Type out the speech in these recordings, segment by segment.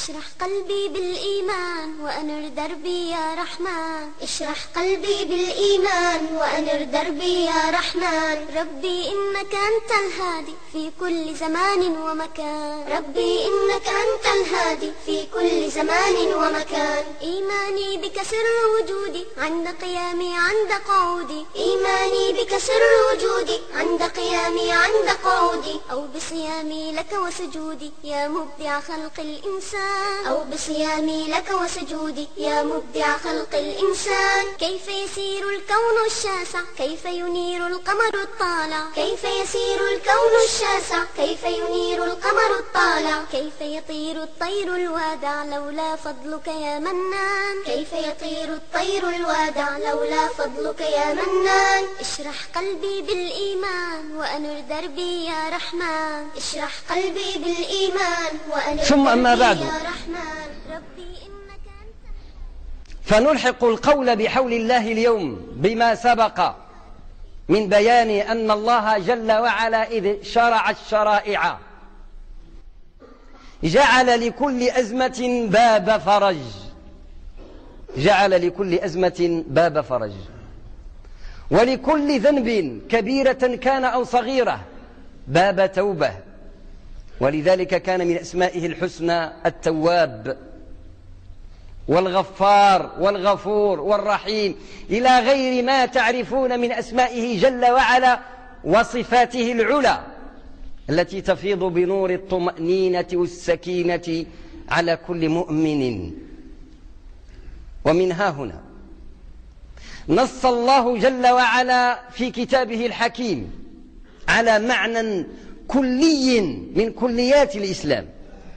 اشرح قلبي بالإيمان وأنر دربي يا رحمن. اشرح قلبي بالإيمان وأنر دربي يا رحمن. ربي إنك أنت الهادي في كل زمان ومكان. ربي إنك أنت الهادي في كل زمان ومكان. إيماني بك سر وجودي عند قيامي عند قعودي. إيماني بك سر وجودي عند قيامي عند قعودي. أو بصيامي لك وسجودي يا مبدع خلق الإنسان. أو بصيامي لك وسجودي يا مبدع خلق الإنسان. كيف يسير الكون الشاسع كيف ينير القمر الطالع. كيف يسير الكون الشاسع كيف ينير القمر الطالع. كيف يطير الطير الوادع لولا فضلك يا منان. كيف يطير الطير الوادع لولا فضلك يا منان. اشرح قلبي بالإيمان وأنر دربي يا رحمن. اشرح قلبي بالإيمان وأنر ثم أما بعد، يا رحمن. ربي إنك أنت. فنلحق القول بحول الله اليوم بما سبق من بيان أن الله جل وعلا إذ شرع الشرائع جعل لكل أزمة باب فرج. جعل لكل أزمة باب فرج، ولكل ذنب كبيرة كان أو صغيرة باب توبة. ولذلك كان من أسمائه الحسنى التواب والغفار والغفور والرحيم إلى غير ما تعرفون من أسمائه جل وعلا وصفاته العلى التي تفيض بنور الطمأنينة والسكينة على كل مؤمن. ومنها هنا نص الله جل وعلا في كتابه الحكيم على معنى كلي من كليات الإسلام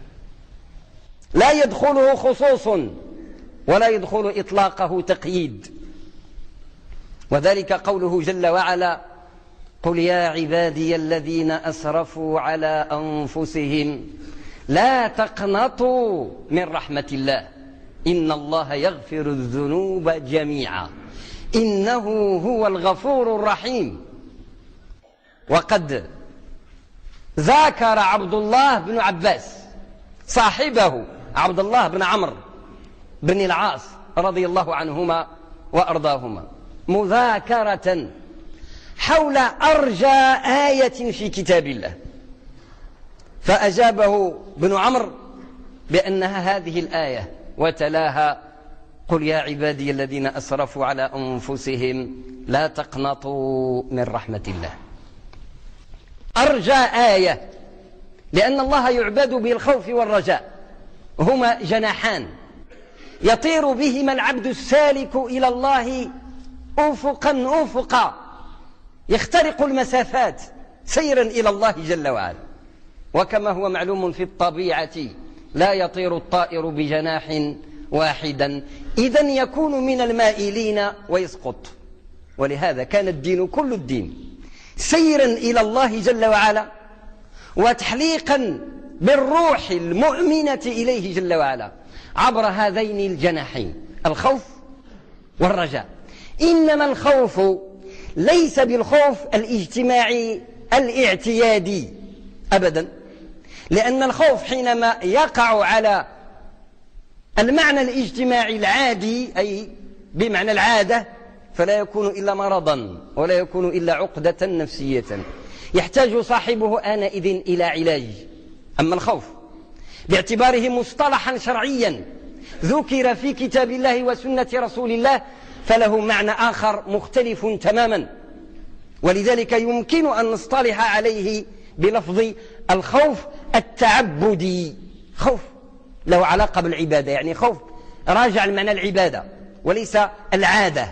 لا يدخله خصوص ولا يدخل إطلاقه تقييد، وذلك قوله جل وعلا: قل يا عبادي الذين أسرفوا على أنفسهم لا تقنطوا من رحمة الله إن الله يغفر الذنوب جميعا إنه هو الغفور الرحيم. وقد ذاكر عبد الله بن عباس صاحبه عبد الله بن عمرو بن العاص رضي الله عنهما وأرضاهما مذاكرة حول أرجى آية في كتاب الله، فأجابه بن عمرو بأنها هذه الآية وتلاها: قل يا عبادي الذين أسرفوا على أنفسهم لا تقنطوا من رحمة الله. أرجى آية، لأن الله يعبد بالخوف والرجاء، هما جناحان يطير بهما العبد السالك إلى الله أفقا أفقا، يخترق المسافات سيرا إلى الله جل وعلا. وكما هو معلوم في الطبيعة لا يطير الطائر بجناح واحدا، إذن يكون من المائلين ويسقط. ولهذا كان الدين كل الدين سيرا إلى الله جل وعلا وتحليقا بالروح المؤمنة إليه جل وعلا عبر هذين الجناحين الخوف والرجاء. إنما الخوف ليس بالخوف الاجتماعي الاعتيادي أبدا، لأن الخوف حينما يقع على المعنى الاجتماعي العادي أي بمعنى العادة فلا يكون إلا مرضا ولا يكون إلا عقدة نفسية يحتاج صاحبه آنئذ إلى علاج. أما الخوف باعتباره مصطلحا شرعيا ذكر في كتاب الله وسنة رسول الله فله معنى آخر مختلف تماما، ولذلك يمكن أن نصطلح عليه بلفظ الخوف التعبدي، خوف له علاقة بالعبادة، يعني خوف راجع المعنى العبادة وليس العادة،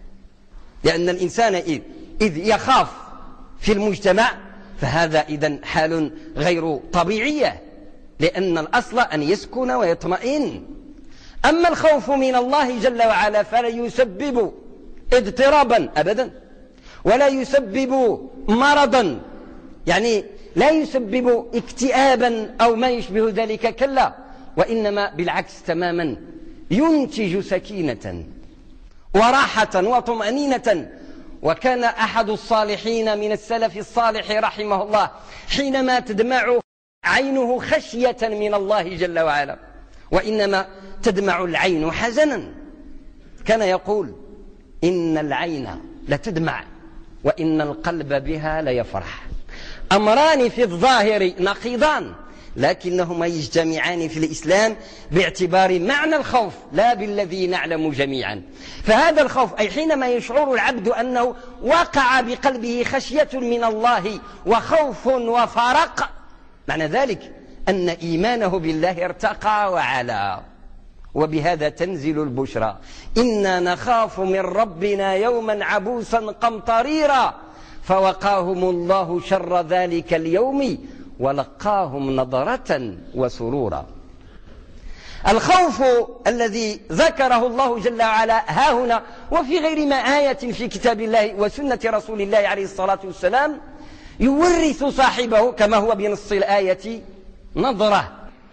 لأن الإنسان إذ يخاف في المجتمع فهذا إذن حال غير طبيعية، لأن الأصل أن يسكن ويطمئن. أما الخوف من الله جل وعلا فلا يسبب اضطرابا أبدا ولا يسبب مرضا، يعني لا يسبب اكتئابا أو ما يشبه ذلك، كلا، وإنما بالعكس تماما ينتج سكينة وراحة وطمأنينة. وكان أحد الصالحين من السلف الصالح رحمه الله حينما تدمع عينه خشية من الله جل وعلا وإنما تدمع العين حزنا. كان يقول إن العين لتدمع وإن القلب بها ليفرح. أمران في الظاهر نقيضان لكنهما يجتمعان في الإسلام باعتبار معنى الخوف لا بالذي نعلم جميعا. فهذا الخوف أي حينما يشعر العبد أنه وقع بقلبه خشية من الله وخوف وفرق، معنى ذلك أن إيمانه بالله ارتقى وعلا. وبهذا تنزل البشرى: إنا نخاف من ربنا يوما عبوسا قمطريرا فوقاهم الله شر ذلك اليوم ولقاهم نضرة وسرورا. الخوف الذي ذكره الله جل وعلا ها هنا وفي غير ما آية في كتاب الله وسنة رسول الله عليه الصلاة والسلام يورث صاحبه كما هو بنص الآية نضرة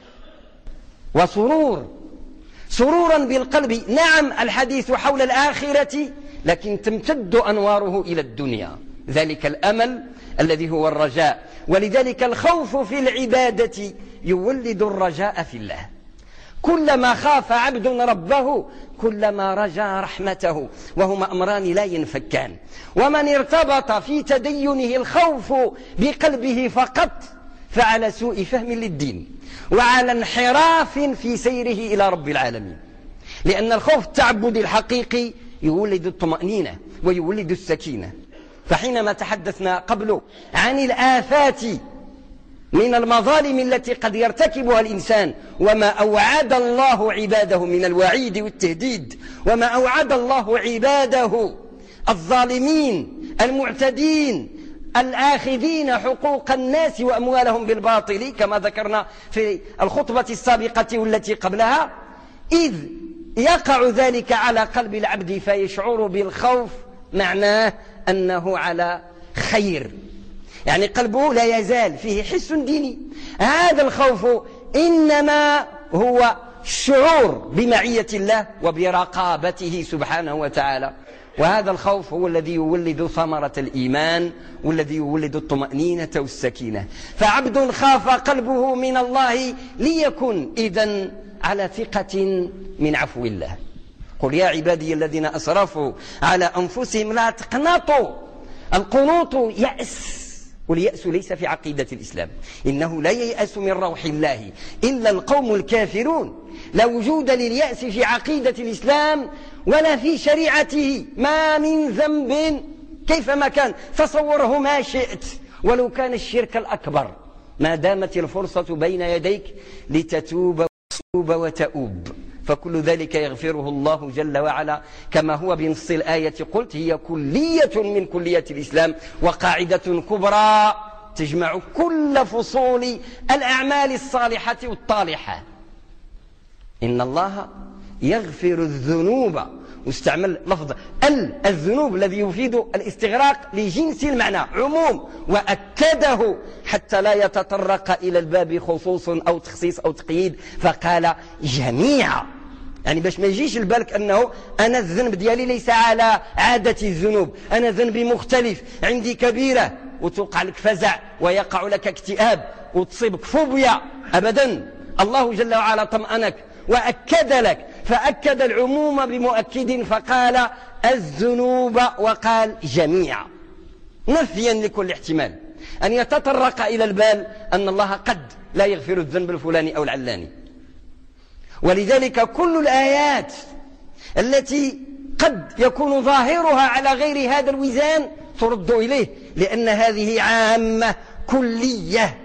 وسرور. سرورا بالقلب، نعم الحديث حول الآخرة لكن تمتد أنواره إلى الدنيا، ذلك الأمل الذي هو الرجاء. ولذلك الخوف في العبادة يولد الرجاء في الله. كلما خاف عبد ربه كلما رجا رحمته، وهما أمران لا ينفكان. ومن ارتبط في تدينه الخوف بقلبه فقط فعلى سوء فهم للدين وعلى انحراف في سيره إلى رب العالمين، لأن الخوف التعبدي الحقيقي يولد الطمأنينة ويولد السكينة. فحينما تحدثنا قبل عن الآفات من المظالم التي قد يرتكبها الإنسان وما أوعد الله عباده من الوعيد والتهديد، وما أوعد الله عباده الظالمين المعتدين الآخذين حقوق الناس وأموالهم بالباطل كما ذكرنا في الخطبة السابقة والتي قبلها، إذ يقع ذلك على قلب العبد فيشعر بالخوف، معناه أنه على خير، يعني قلبه لا يزال فيه حس ديني. هذا الخوف إنما هو الشعور بمعية الله وبرقابته سبحانه وتعالى، وهذا الخوف هو الذي يولد ثمرة الإيمان والذي يولد الطمأنينة والسكينة. فعبد خاف قلبه من الله ليكن إذن على ثقة من عفو الله. قل يا عبادي الذين أسرفوا على أنفسهم لا تقنطوا. القنوط يأس، واليأس ليس في عقيدة الإسلام، إنه لا ييأس من روح الله إلا القوم الكافرون. لا وجود لليأس في عقيدة الإسلام ولا في شريعته. ما من ذنب كيفما كان تصوره ما شئت، ولو كان الشرك الأكبر، ما دامت الفرصة بين يديك لتتوب وتؤوب، فكل ذلك يغفره الله جل وعلا كما هو بنص الآية قلت: هي كلية من كليات الإسلام وقاعدة كبرى تجمع كل فصول الأعمال الصالحة والطالحة. إن الله يغفر الذنوب، واستعمل لفظ الذنوب الذي يفيد الاستغراق لجنس المعنى عموم، وأكده حتى لا يتطرق إلى الباب خصوص أو تخصيص أو تقييد، فقال جميعا، يعني باش ما يجيش البالك أنه أنا الذنب ديالي ليس على عادة الذنوب، أنا ذنبي مختلف، عندي كبيرة وتوقع لك فزع ويقع لك اكتئاب وتصيبك فوبيا. أبدا، الله جل وعلا طمأنك وأكد لك، فأكد العموم بمؤكد فقال الذنوب وقال جميعا، نفيا لكل احتمال أن يتطرق إلى البال أن الله قد لا يغفر الذنب الفلاني أو العلاني. ولذلك كل الآيات التي قد يكون ظاهرها على غير هذا الوزان ترد إليه، لأن هذه عامة كلية،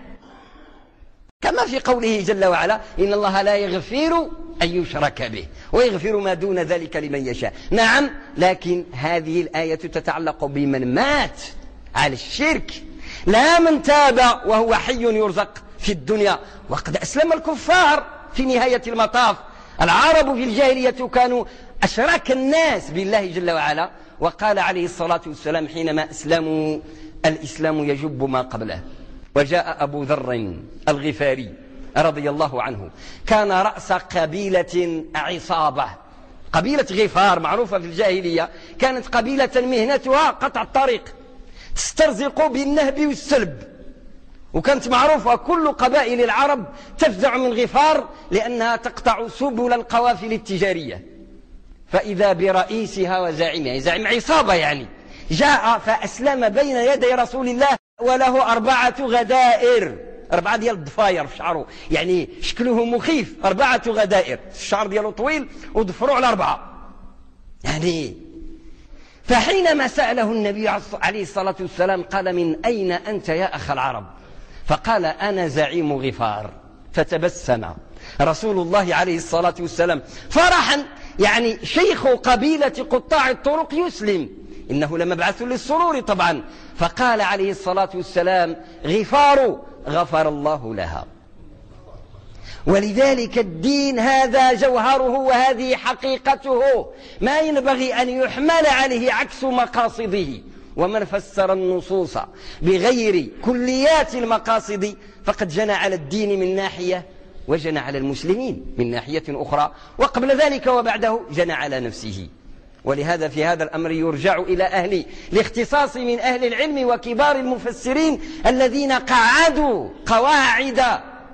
كما في قوله جل وعلا: إن الله لا يغفر أن يشرك به ويغفر ما دون ذلك لمن يشاء. نعم، لكن هذه الآية تتعلق بمن مات على الشرك، لا من تاب وهو حي يرزق في الدنيا. وقد أسلم الكفار في نهاية المطاف. العرب في الجاهلية كانوا أشرك الناس بالله جل وعلا، وقال عليه الصلاة والسلام حينما أسلموا: الإسلام يجب ما قبله. وجاء أبو ذر الغفاري رضي الله عنه، كان رأس قبيلة عصابة، قبيلة غفار معروفة في الجاهلية، كانت قبيلة مهنتها قطع الطريق، تسترزق بالنهب والسلب، وكانت معروفة كل قبائل العرب تفزع من غفار لأنها تقطع سبل القوافل التجارية. فإذا برئيسها وزاعمها، زعيم عصابة يعني، جاء فأسلم بين يدي رسول الله وله 4 غدائر، 4 ديال الضفاير في شعره، يعني شكله مخيف، 4 غدائر، الشعر دياله طويل وضفروا على 4 يعني. فحينما سأله النبي عليه الصلاة والسلام قال: من أين أنت يا أخ العرب؟ فقال: أنا زعيم غفار. فتبسم رسول الله عليه الصلاة والسلام فرحا، يعني شيخ قبيلة قطاع الطرق يسلم، إنه لمبعث للسرور طبعا. فقال عليه الصلاة والسلام: غفار غفر الله لها. ولذلك الدين هذا جوهره وهذه حقيقته، ما ينبغي أن يحمل عليه عكس مقاصده. ومن فسر النصوص بغير كليات المقاصد فقد جنى على الدين من ناحية، وجنى على المسلمين من ناحية أخرى، وقبل ذلك وبعده جنى على نفسه. ولهذا في هذا الأمر يرجع إلى أهل الاختصاص من أهل العلم وكبار المفسرين الذين قعدوا قواعد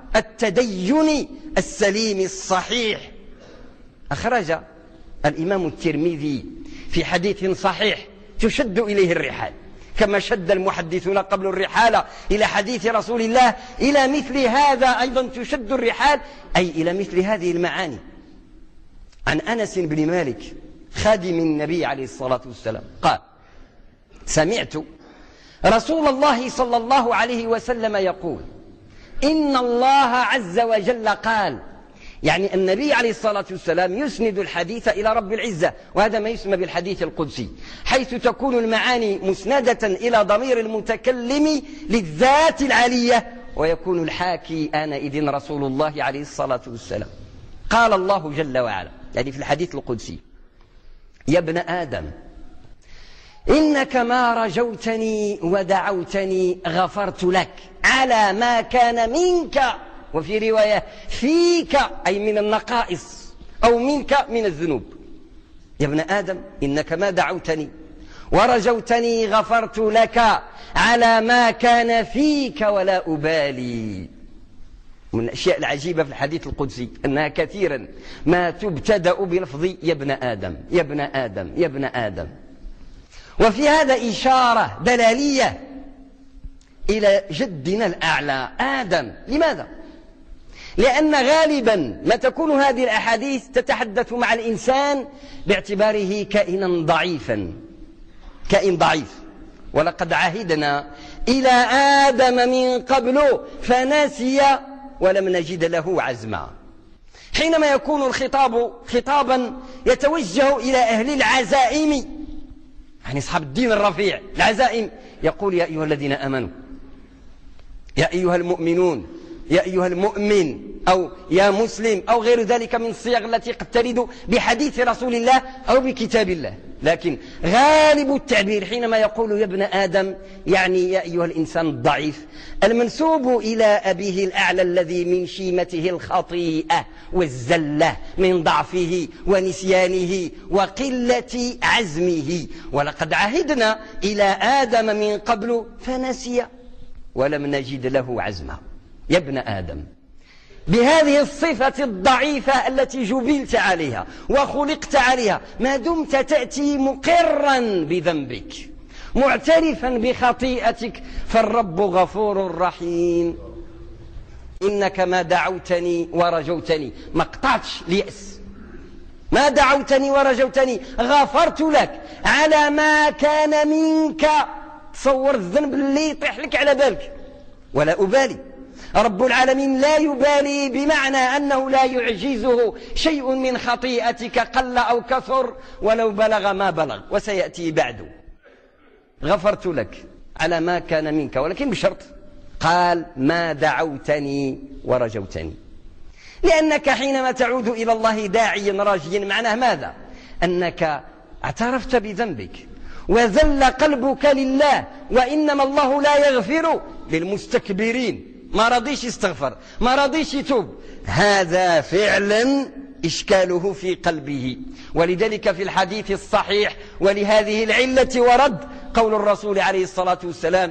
التدين السليم الصحيح. أخرج الإمام الترمذي في حديث صحيح تشد إليه الرحال، كما شد المحدثون قبل الرحال إلى حديث رسول الله، إلى مثل هذا أيضا تشد الرحال، أي إلى مثل هذه المعاني. عن أنس بن مالك خادم النبي عليه الصلاة والسلام قال: سمعت رسول الله صلى الله عليه وسلم يقول: إن الله عز وجل قال، يعني النبي عليه الصلاة والسلام يسند الحديث إلى رب العزة، وهذا ما يسمى بالحديث القدسي، حيث تكون المعاني مسندة إلى ضمير المتكلم للذات العلية، ويكون الحاكي آنئذ رسول الله عليه الصلاة والسلام. قال الله جل وعلا، يعني في الحديث القدسي: يا ابن آدم إنك ما رجوتني ودعوتني غفرت لك على ما كان منك، وفي رواية فيك، أي من النقائص أو منك من الذنوب. يا ابن آدم إنك ما دعوتني ورجوتني غفرت لك على ما كان فيك ولا أبالي. من الأشياء العجيبة في الحديث القدسي أنها كثيرا ما تبتدأ بلفظ يا ابن آدم، يا ابن آدم، يا ابن آدم. وفي هذا إشارة دلالية إلى جدنا الأعلى آدم. لماذا؟ لأن غالبا ما تكون هذه الأحاديث تتحدث مع الإنسان باعتباره كائنا ضعيفا، كائن ضعيف. ولقد عهدنا إلى آدم من قبل فنسي ولم نجد له عزما. حينما يكون الخطاب خطابا يتوجه إلى أهل العزائم، يعني أصحاب الدين الرفيع، العزائم، يقول: يا أيها الذين آمنوا، يا أيها المؤمنون، يا أيها المؤمن، أو يا مسلم، أو غير ذلك من الصيغ التي قد ترد بحديث رسول الله أو بكتاب الله. لكن غالب التعبير حينما يقول يا ابن آدم يعني يا أيها الإنسان الضعيف المنسوب إلى أبيه الأعلى الذي من شيمته الخطيئة والزلة، من ضعفه ونسيانه وقلة عزمه. ولقد عهدنا إلى آدم من قبل فنسي ولم نجد له عزما. يا ابن آدم، بهذه الصفة الضعيفة التي جبلت عليها وخلقت عليها، ما دمت تأتي مقرا بذنبك معترفا بخطيئتك، فالرب غفور رحيم. إنك ما دعوتني ورجوتني، ما قطعتش اليأس، ما دعوتني ورجوتني غفرت لك على ما كان منك. تصور الذنب اللي يطيح لك على بالك، ولا أبالي. رب العالمين لا يبالي، بمعنى أنه لا يعجزه شيء من خطيئتك قل أو كثر ولو بلغ ما بلغ، وسيأتي بعد. غفرت لك على ما كان منك، ولكن بشرط، قال ما دعوتني ورجوتني، لأنك حينما تعود إلى الله داعيا راجيا معناه ماذا؟ أنك اعترفت بذنبك وذل قلبك لله، وإنما الله لا يغفر للمستكبرين. ما رضيش يستغفر، ما رضيش يتوب، هذا فعلا إشكاله في قلبه. ولذلك في الحديث الصحيح ولهذه العلة ورد قول الرسول عليه الصلاة والسلام: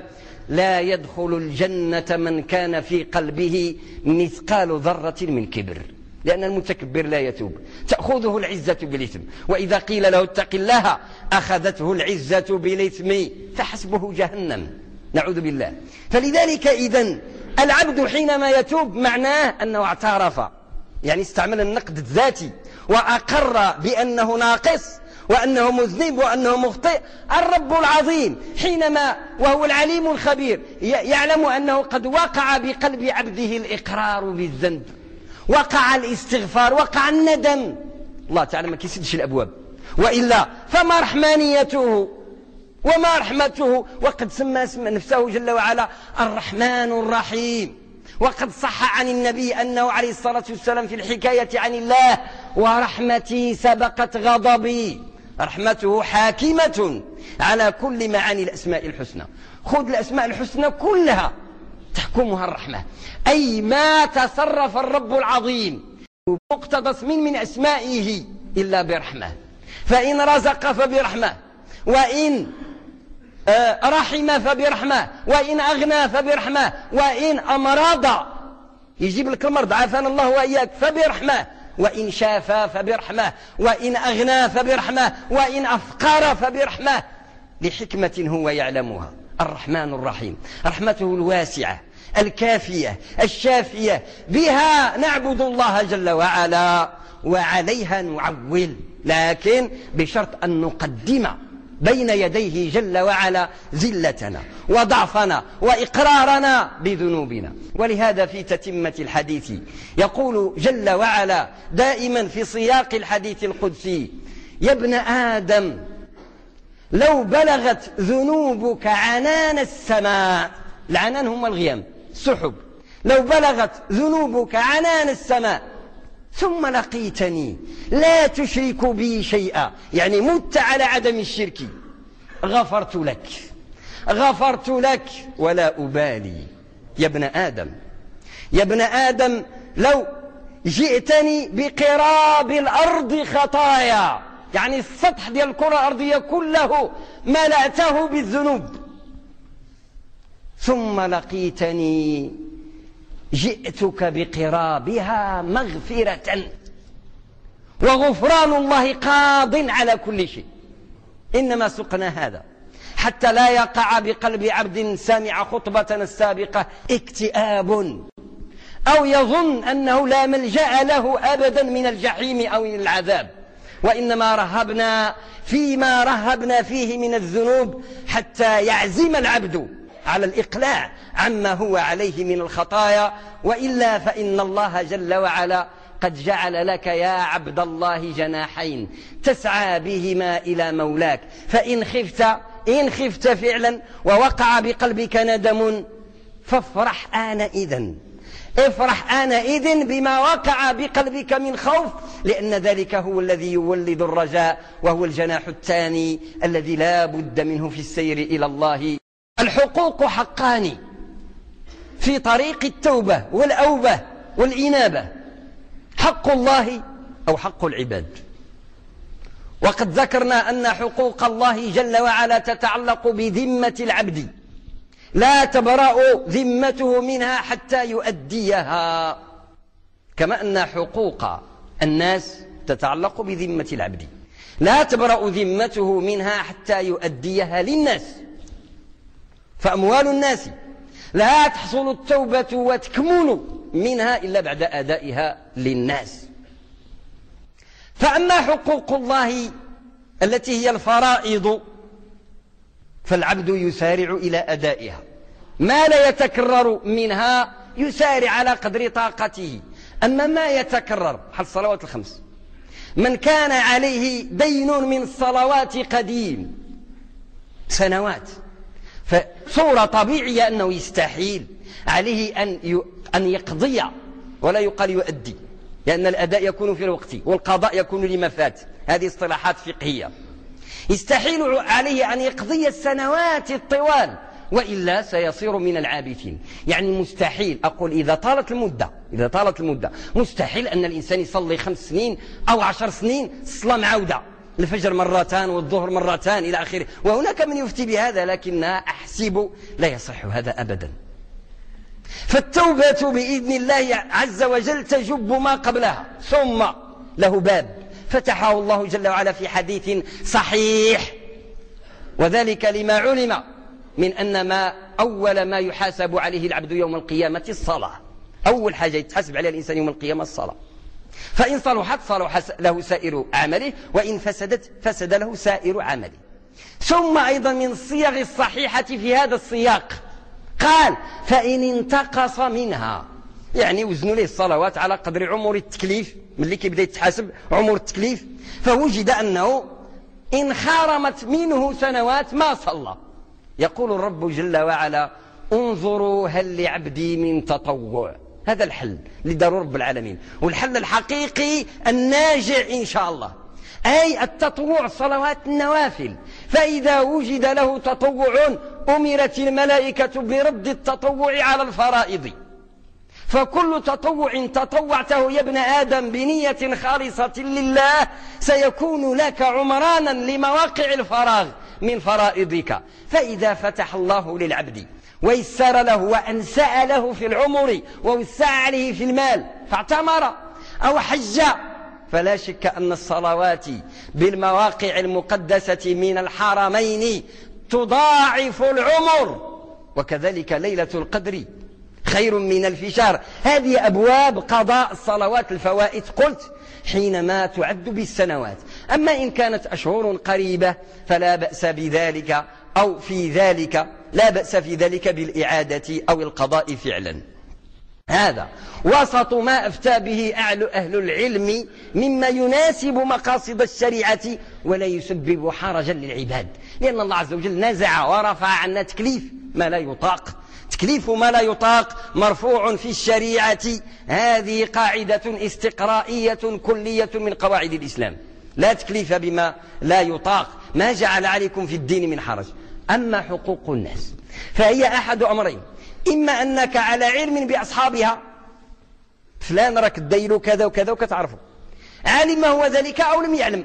لا يدخل الجنة من كان في قلبه مثقال ذرة من كبر، لأن المتكبر لا يتوب، تأخذه العزة بالإثم، وإذا قيل له اتق الله أخذته العزة بالإثم فحسبه جهنم، نعوذ بالله. فلذلك إذن العبد حينما يتوب معناه أنه اعترف، يعني استعمل النقد الذاتي وأقر بأنه ناقص وأنه مذنب وأنه مخطئ. الرب العظيم حينما وهو العليم الخبير يعلم أنه قد وقع بقلب عبده الإقرار بالذنب، وقع الاستغفار، وقع الندم. الله تعالى ما كيسدش الأبواب، وإلا فما رحمانيته وما رحمته. وقد سمى نفسه جل وعلا الرحمن الرحيم، وقد صح عن النبي أنه عليه الصلاة والسلام في الحكاية عن الله ورحمتي سبقت غضبي. رحمته حاكمة على كل معاني الأسماء الحسنى. خذ الأسماء الحسنى كلها تحكمها الرحمة، أي ما تصرف الرب العظيم مقتضى اسم من أسمائه إلا برحمة. فإن رزق فبرحمة، وإن رحم فبرحمة، وإن أغنى فبرحمة، وإن أمراض يجيب لك المرض عافانا الله وإياك فبرحمة، وإن شافى فبرحمة، وإن أغنى فبرحمة، وإن أفقر فبرحمة، لحكمة هو يعلمها. الرحمن الرحيم، رحمته الواسعة الكافية الشافية، بها نعبد الله جل وعلا وعليها نعول، لكن بشرط أن نقدم بين يديه جل وعلا زلتنا وضعفنا وإقرارنا بذنوبنا. ولهذا في تتمة الحديث يقول جل وعلا دائما في سياق الحديث القدسي: يا ابن آدم لو بلغت ذنوبك عنان السماء، العنان هم الغيام السحب، لو بلغت ذنوبك عنان السماء ثم لقيتني لا تشرك بي شيئا، يعني مت على عدم الشرك، غفرت لك ولا أبالي. يا ابن آدم، يا ابن آدم لو جئتني بقراب الأرض خطايا، يعني السطح ديال الكرة الأرضية كله ملأته بالذنوب، ثم لقيتني جئتك بقرابها مغفرة، وغفران الله قاض على كل شيء. إنما سقنا هذا حتى لا يقع بقلب عبد سامع خطبتنا السابقة اكتئاب، أو يظن أنه لا ملجأ له أبدا من الجحيم أو من العذاب، وإنما رهبنا فيما رهبنا فيه من الذنوب حتى يعزم العبد على الإقلاع عما هو عليه من الخطايا. وإلا فإن الله جل وعلا قد جعل لك يا عبد الله جناحين تسعى بهما إلى مولاك، فإن خفت فعلا ووقع بقلبك ندم فافرح آنئذ، افرح آنئذ بما وقع بقلبك من خوف، لأن ذلك هو الذي يولد الرجاء، وهو الجناح الثاني الذي لا بد منه في السير إلى الله. الحقوق حقان في طريق التوبة والأوبة والإنابة: حق الله أو حق العباد. وقد ذكرنا أن حقوق الله جل وعلا تتعلق بذمة العبد، لا تبرأ ذمته منها حتى يؤديها، كما أن حقوق الناس تتعلق بذمة العبد، لا تبرأ ذمته منها حتى يؤديها للناس. فأموال الناس لا تحصل التوبة وتكمن منها إلا بعد أدائها للناس. فأما حقوق الله التي هي الفرائض فالعبد يسارع إلى أدائها، ما لا يتكرر منها يسارع على قدر طاقته. أما ما يتكرر بحال الصلوات الخمس، من كان عليه دين من الصلوات قديم سنوات، فصورة طبيعية أنه يستحيل عليه أن يقضي، ولا يقال يؤدي، لأن الأداء يكون في الوقت والقضاء يكون لما فات، هذه اصطلاحات فقهية. يستحيل عليه أن يقضي السنوات الطوال، وإلا سيصير من العابثين. يعني مستحيل، أقول إذا طالت المدة مستحيل أن الإنسان يصلي 5 سنين أو 10 سنين صلاة معودة، الفجر مرتان والظهر مرتان إلى آخره، وهناك من يفتي بهذا، لكنها أحسب لا يصح هذا أبدا. فالتوبة بإذن الله عز وجل تجب ما قبلها، ثم له باب فتحه الله جل وعلا في حديث صحيح، وذلك لما علم من أن أول ما يحاسب عليه العبد يوم القيامة الصلاة. أول حاجة يتحاسب عليها الإنسان يوم القيامة الصلاة، فإن صلحت صلح له سائر عمله، وإن فسدت فسد له سائر عمله. ثم أيضا من الصيغ الصحيحة في هذا السياق قال فإن انتقص منها، يعني وزنوا له الصلوات على قدر عمر التكليف، ملي كيبدا يتحاسب عمر التكليف، فوجد أنه إن خارمت منه سنوات ما صلى، يقول الرب جل وعلا انظروا هل لعبدي من تطوع. هذا الحل اللي داروا رب العالمين، والحل الحقيقي الناجع إن شاء الله، أي التطوع، صلوات النوافل. فإذا وجد له تطوع أمرت الملائكة برد التطوع على الفرائض، فكل تطوع تطوعته يا ابن آدم بنية خالصة لله سيكون لك عمرانا لمواقع الفراغ من فرائضك. فإذا فتح الله للعبد ويسر له وأنسأ له في العمر ووسع عليه في المال فاعتمر أو حج، فلا شك أن الصلوات بالمواقع المقدسة من الحرمين تضاعف العمر، وكذلك ليلة القدر خير من ألف شهر. هذه أبواب قضاء الصلوات الفوائد قلت حينما تعد بالسنوات. أما إن كانت أشهر قريبة فلا بأس بذلك، أو في ذلك لا بأس في ذلك بالإعادة أو القضاء فعلا. هذا وسط ما أفتى به أهل العلم مما يناسب مقاصد الشريعة ولا يسبب حرجا للعباد، لأن الله عز وجل نزع ورفع عنا تكليف ما لا يطاق. تكليف ما لا يطاق مرفوع في الشريعة، هذه قاعدة استقرائية كلية من قواعد الإسلام، لا تكليف بما لا يطاق، ما جعل عليكم في الدين من حرج. أما حقوق الناس فهي أحد أمرين، إما أنك على علم بأصحابها، فلان راك دايرو كذا وكذا وكتعرفه، علم هو ذلك أو لم يعلم،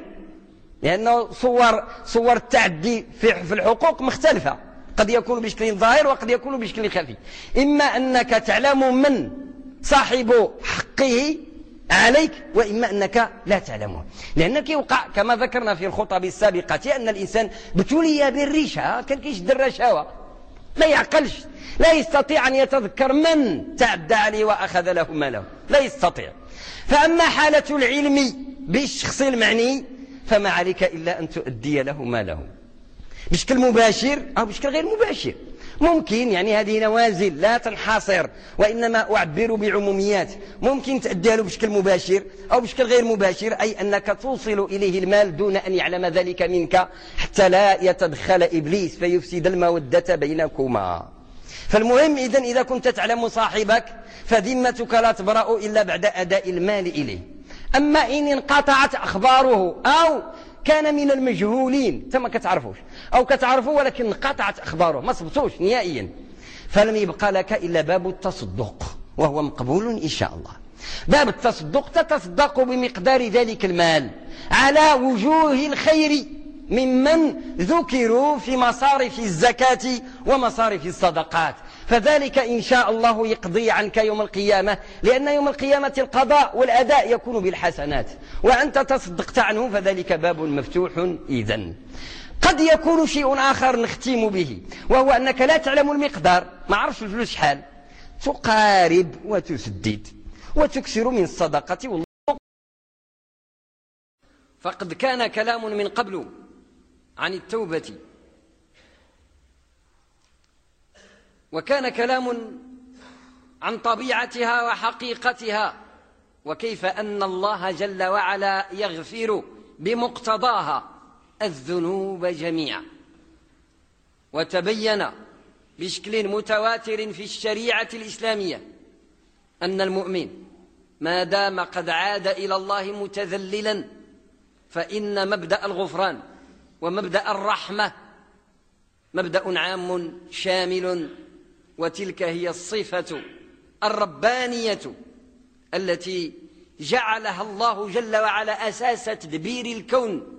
لأنه صور التعدي في الحقوق مختلفة، قد يكون بشكل ظاهر وقد يكون بشكل خفي. إما أنك تعلم من صاحب حقه عليك، وإما أنك لا تعلمه، لأنك يوقع كما ذكرنا في الخطب السابقة أن الإنسان ابتلي بالرشا، كان كيشد الرشاوى لا يعقلش، لا يستطيع أن يتذكر من تعدى عليه وأخذ له ماله، لا يستطيع. فأما حالة العلم بالشخص المعني فما عليك إلا أن تؤدي له ماله بشكل مباشر أو بشكل غير مباشر. ممكن يعني هذه نوازل لا تنحصر، وإنما أعبر بعموميات، ممكن تأديه له بشكل مباشر أو بشكل غير مباشر، أي أنك توصل إليه المال دون أن يعلم ذلك منك حتى لا يتدخل إبليس فيفسد المودة بينكما. فالمهم إذا كنت تعلم صاحبك فذمتك لا تبرأ إلا بعد أداء المال إليه. أما إن انقطعت أخباره أو كان من المجهولين انت ما كتعرفوش، أو كتعرفه ولكن انقطعت أخباره ما صبتوش نهائيا، فلم يبقى لك إلا باب التصدق، وهو مقبول إن شاء الله. باب التصدق تتصدق بمقدار ذلك المال على وجوه الخير ممن ذكروا في مصارف الزكاة ومصارف الصدقات، فذلك إن شاء الله يقضي عنك يوم القيامة، لأن يوم القيامة القضاء والأداء يكون بالحسنات، وأنت تصدقت عنه فذلك باب مفتوح. إذن قد يكون شيء آخر نختم به، وهو أنك لا تعلم المقدار، ما عرفش الفلوس شحال، تقارب وتسدد وتكسر من الصدقة. فقد كان كلام من قبل عن التوبة، وكان كلام عن طبيعتها وحقيقتها، وكيف أن الله جل وعلا يغفر بمقتضاها الذنوب جميعا. وتبين بشكل متواتر في الشريعة الإسلامية أن المؤمن ما دام قد عاد إلى الله متذللا فإن مبدأ الغفران ومبدأ الرحمة مبدأ عام شامل، وتلك هي الصفة الربانية التي جعلها الله جل وعلا أساس تدبير الكون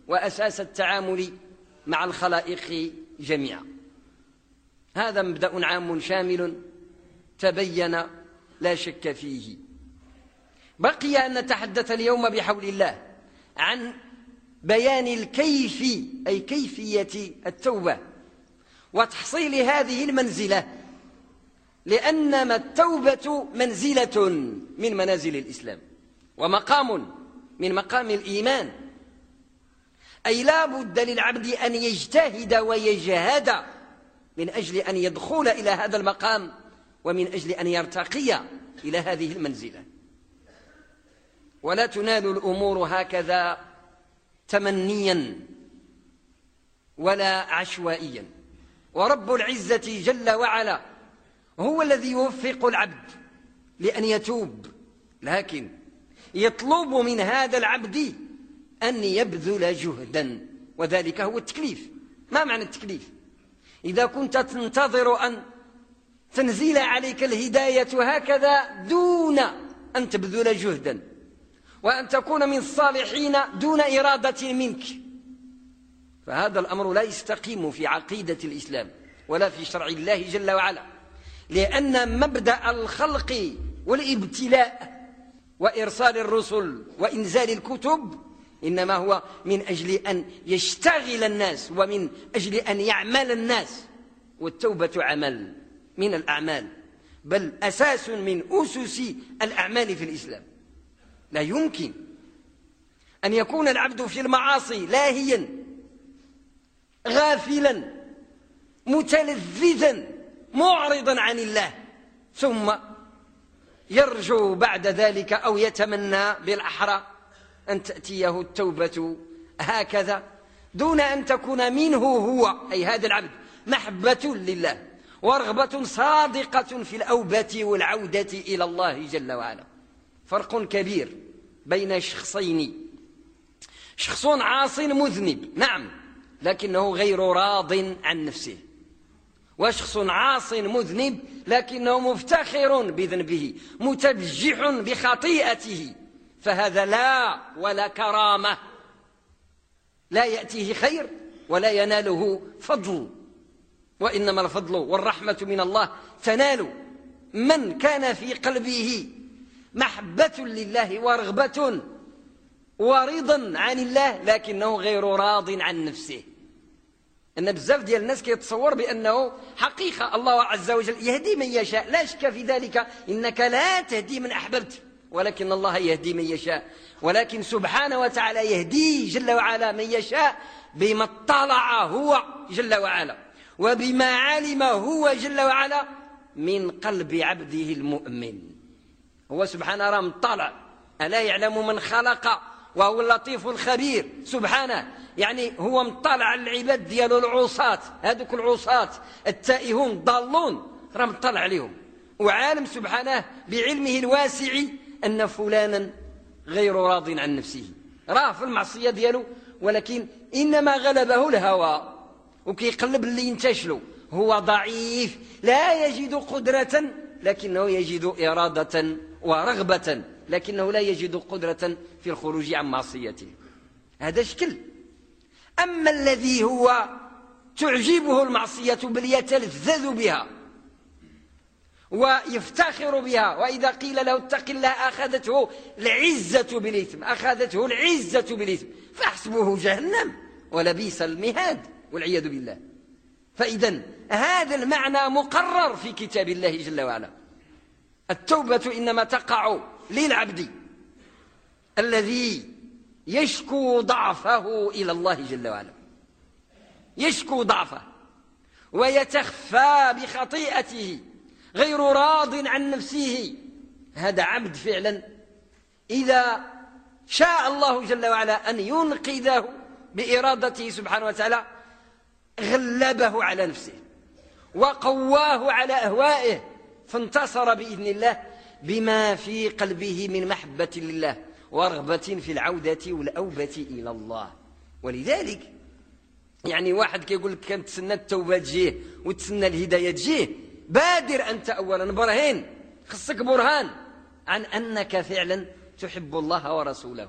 وأساس التعامل مع الخلائق جميعا. هذا مبدأ عام شامل تبين لا شك فيه. بقي أن نتحدث اليوم بحول الله عن بيان الكيف، أي كيفية التوبة وتحصيل هذه المنزلة، لأنما التوبة منزلة من منازل الإسلام ومقام من مقام الإيمان، أي لا بد للعبد أن يجتهد ويجهد من أجل أن يدخل إلى هذا المقام ومن أجل أن يرتقي إلى هذه المنزلة. ولا تنال الأمور هكذا تمنيا ولا عشوائيا. ورب العزة جل وعلا هو الذي يوفق العبد لأن يتوب، لكن يطلب من هذا العبد أن يبذل جهدا، وذلك هو التكليف. ما معنى التكليف؟ إذا كنت تنتظر أن تنزل عليك الهداية هكذا دون أن تبذل جهدا وأن تكون من الصالحين دون إرادة منك، فهذا الأمر لا يستقيم في عقيدة الإسلام ولا في شرع الله جل وعلا، لأن مبدأ الخلق والابتلاء وإرسال الرسل وإنزال الكتب إنما هو من أجل أن يشتغل الناس ومن أجل أن يعمل الناس، والتوبة عمل من الأعمال، بل أساس من أسس الأعمال في الإسلام. لا يمكن أن يكون العبد في المعاصي لاهيا غافلا متلذذا معرضا عن الله، ثم يرجو بعد ذلك أو يتمنى بالأحرى أن تأتيه التوبة هكذا دون أن تكون منه هو، أي هذا العبد، محبة لله ورغبة صادقة في الأوبة والعودة إلى الله جل وعلا. فرق كبير بين شخصين، شخص عاص مذنب نعم لكنه غير راض عن نفسه، وشخص عاص مذنب لكنه مفتخر بذنبه متبجح بخطيئته، فهذا لا ولا كرامة، لا يأتيه خير ولا يناله فضل، وإنما الفضل والرحمة من الله تنال من كان في قلبه محبة لله ورغبة ورضا عن الله لكنه غير راض عن نفسه. أن بزاف ديال الناس كيتصور بأنه حقيقة الله عز وجل يهدي من يشاء، لا شك في ذلك، إنك لا تهدي من أحببت ولكن الله يهدي من يشاء، ولكن سبحانه وتعالى يهدي جل وعلا من يشاء بما اطلع هو جل وعلا وبما علم هو جل وعلا من قلب عبده المؤمن. هو سبحانه راه مطلع، ألا يعلم من خلق وهو اللطيف الخبير سبحانه، يعني هو مطلع على العباد ديالو العصاة، هذوك العصاة التائهون الضالون راه مطلع عليهم، وعالم سبحانه بعلمه الواسع أن فلانا غير راض عن نفسه، راه في المعصية ديالو ولكن إنما غلبه الهوى وكيقلب اللي ينتشلو، هو ضعيف لا يجد قدرة لكنه يجد إرادة ورغبة، لكنه لا يجد قدرة في الخروج عن معصيته. هذا شكل. أما الذي هو تعجبه المعصية بل يتلذذ بها ويفتخر بها، وإذا قيل له اتق الله أخذته العزة بالإثم، أخذته العزة بالإثم فاحسبه جهنم ولبئس المهاد والعياذ بالله. فإذا هذا المعنى مقرر في كتاب الله جل وعلا. التوبة إنما تقع للعبد الذي يشكو ضعفه إلى الله جل وعلا، يشكو ضعفه ويتخفى بخطيئته غير راض عن نفسه. هذا عبد فعلا إذا شاء الله جل وعلا أن ينقذه بإرادته سبحانه وتعالى غلبه على نفسه وقواه على أهوائه، فانتصر بإذن الله بما في قلبه من محبة لله ورغبة في العودة والأوبة إلى الله. ولذلك يعني واحد كيقول لك كنتسنى التوبة تجيه وتسنى الهداية تجيه، بادر أنت أولا برهين، خصك برهان عن أنك فعلا تحب الله ورسوله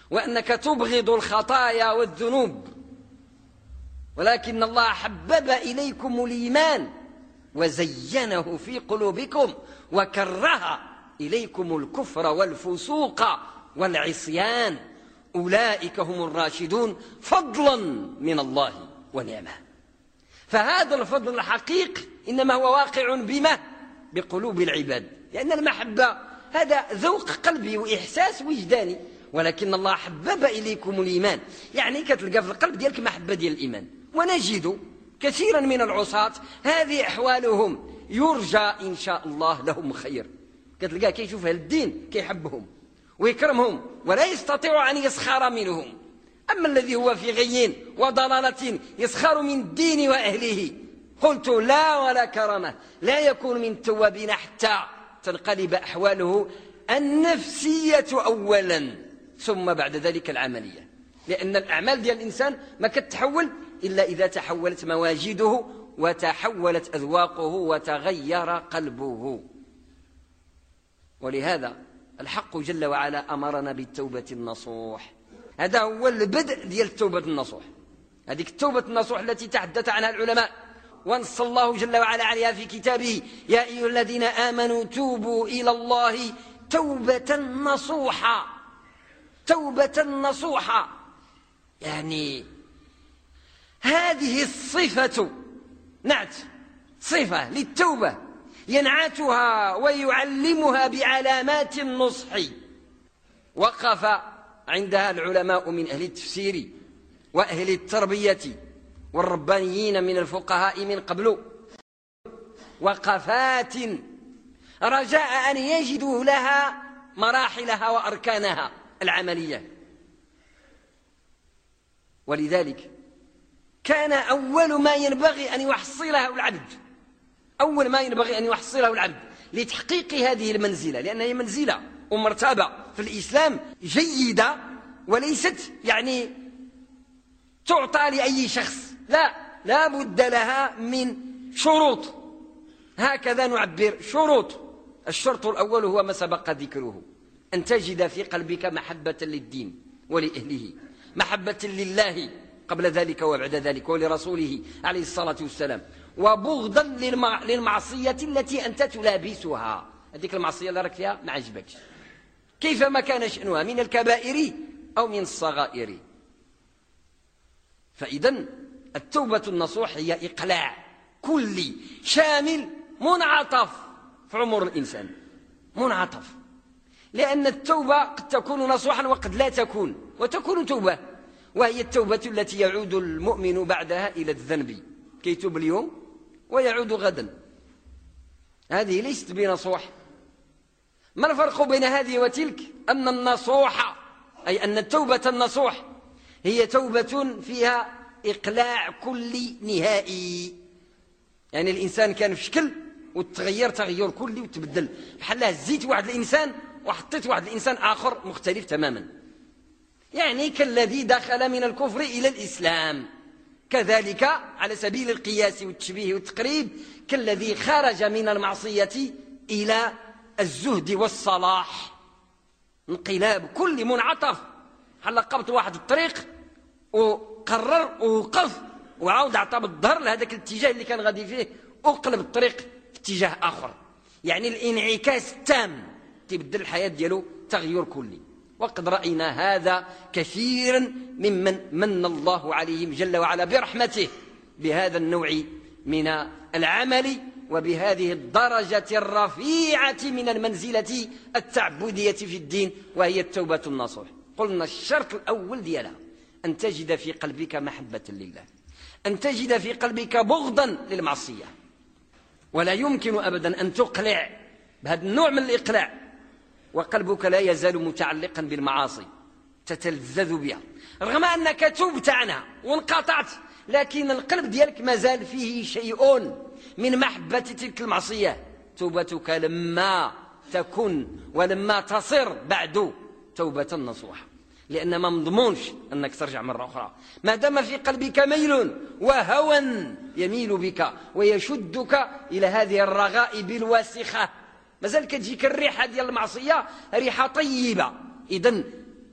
وأنك تبغض الخطايا والذنوب، ولكن الله حبب إليكم الإيمان وزينه في قلوبكم وكره إليكم الكفر والفسوق والعصيان، أولئك هم الراشدون فضلا من الله ونعمه. فهذا الفضل الحقيقي إنما هو واقع بقلوب العباد، لأن المحبة هذا ذوق قلبي وإحساس وجداني، ولكن الله حبب إليكم الإيمان، يعني كتلقى في القلب ديالك محبة ديال الإيمان. ونجد كثيرا من العصاة هذه أحوالهم يرجى إن شاء الله لهم خير، كتلقاه كيشوف الدين كيحبهم ويكرمهم ولا يستطيع أن يسخر منهم. أما الذي هو في غي وضلالة يسخر من الدين وأهله، قلت لا ولا كرامة، لا يكون من التوابين حتى تنقلب أحواله النفسية أولا ثم بعد ذلك العملية، لأن الأعمال ديال الإنسان ما كتحول إلا إذا تحولت مواجده وتحولت أذواقه وتغير قلبه. ولهذا الحق جل وعلا أمرنا بالتوبة النصوح. هذا هو البدء ديال التوبة النصوح، هذيك التوبة النصوح التي تحدث عنها العلماء ونص الله جل وعلا عليها في كتابه: يا أيها الذين آمنوا توبوا إلى الله توبة نصوحا. توبة نصوحا يعني هذه الصفة نعت صفة للتوبة ينعتها ويعلمها بعلامات النصح. وقف عندها العلماء من أهل التفسير وأهل التربية والربانيين من الفقهاء من قبل وقفات رجاء أن يجدوا لها مراحلها وأركانها العملية. ولذلك كان أول ما ينبغي أن يحصله العبد، أول ما ينبغي أن يحصله العبد لتحقيق هذه المنزلة، لأنها هي منزلة ومرتبة في الإسلام جيدة وليست يعني تعطى لأي شخص، لا بد لها من شروط، هكذا نعبر شروط. الشرط الأول هو ما سبق ذكره، أن تجد في قلبك محبة للدين ولأهله، محبة لله قبل ذلك وبعد ذلك ولرسوله عليه الصلاة والسلام، وبغضا للمعصية التي أنت تلابسها. هذيك المعصية اللي راك فيها ما عجبكش كيفما كان شأنها من الكبائر أو من الصغائر. فإذن التوبة النصوح هي إقلاع كلي شامل منعطف في عمر الإنسان، منعطف، لأن التوبة قد تكون نصوحا وقد لا تكون، وتكون توبة، وهي التوبة التي يعود المؤمن بعدها إلى الذنب، كيتوب اليوم ويعود غدا، هذه ليست بنصوح. ما الفرق بين هذه وتلك؟ أن النصوح أي أن التوبة النصوح هي توبة فيها إقلاع كلي نهائي، يعني الإنسان كان في شكل وتغير تغير كلي وتبدل، بحال هزيت واحد الإنسان وحطيت واحد الإنسان آخر مختلف تماما، يعني كالذي دخل من الكفر إلى الإسلام، كذلك على سبيل القياس والتشبيه والتقريب كالذي خرج من المعصية إلى الزهد والصلاح، انقلاب كل منعطف. بحال قبط واحد الطريق وقرر ووقف وعاود عطى بالظهر لهذاك الاتجاه اللي كان غادي فيه وقلب الطريق في اتجاه آخر، يعني الانعكاس التام تبدل الحياة ديالو تغير كلي. وقد رأينا هذا كثيرا ممن من الله عليهم جل وعلا برحمته بهذا النوع من العمل وبهذه الدرجة الرفيعة من المنزلة التعبدية في الدين، وهي التوبة النصوح. قلنا الشرط الأول ديالها أن تجد في قلبك محبة لله، أن تجد في قلبك بغضا للمعصية، ولا يمكن أبدا أن تقلع بهذا النوع من الإقلاع وقلبك لا يزال متعلقا بالمعاصي تتلذذ بها، رغم أنك تبت عنها وانقطعت، لكن القلب ديالك ما زال فيه شيء من محبة تلك المعصية. توبتك لما تكن ولما تصر بعد توبة نصوحة، لأن ما مضمونش أنك ترجع مرة أخرى، ما دام في قلبك ميل وهوى يميل بك ويشدك إلى هذه الرغائب الواسخة، مازال كتجيك الريحة ديال المعصية ريحة طيبة. إذن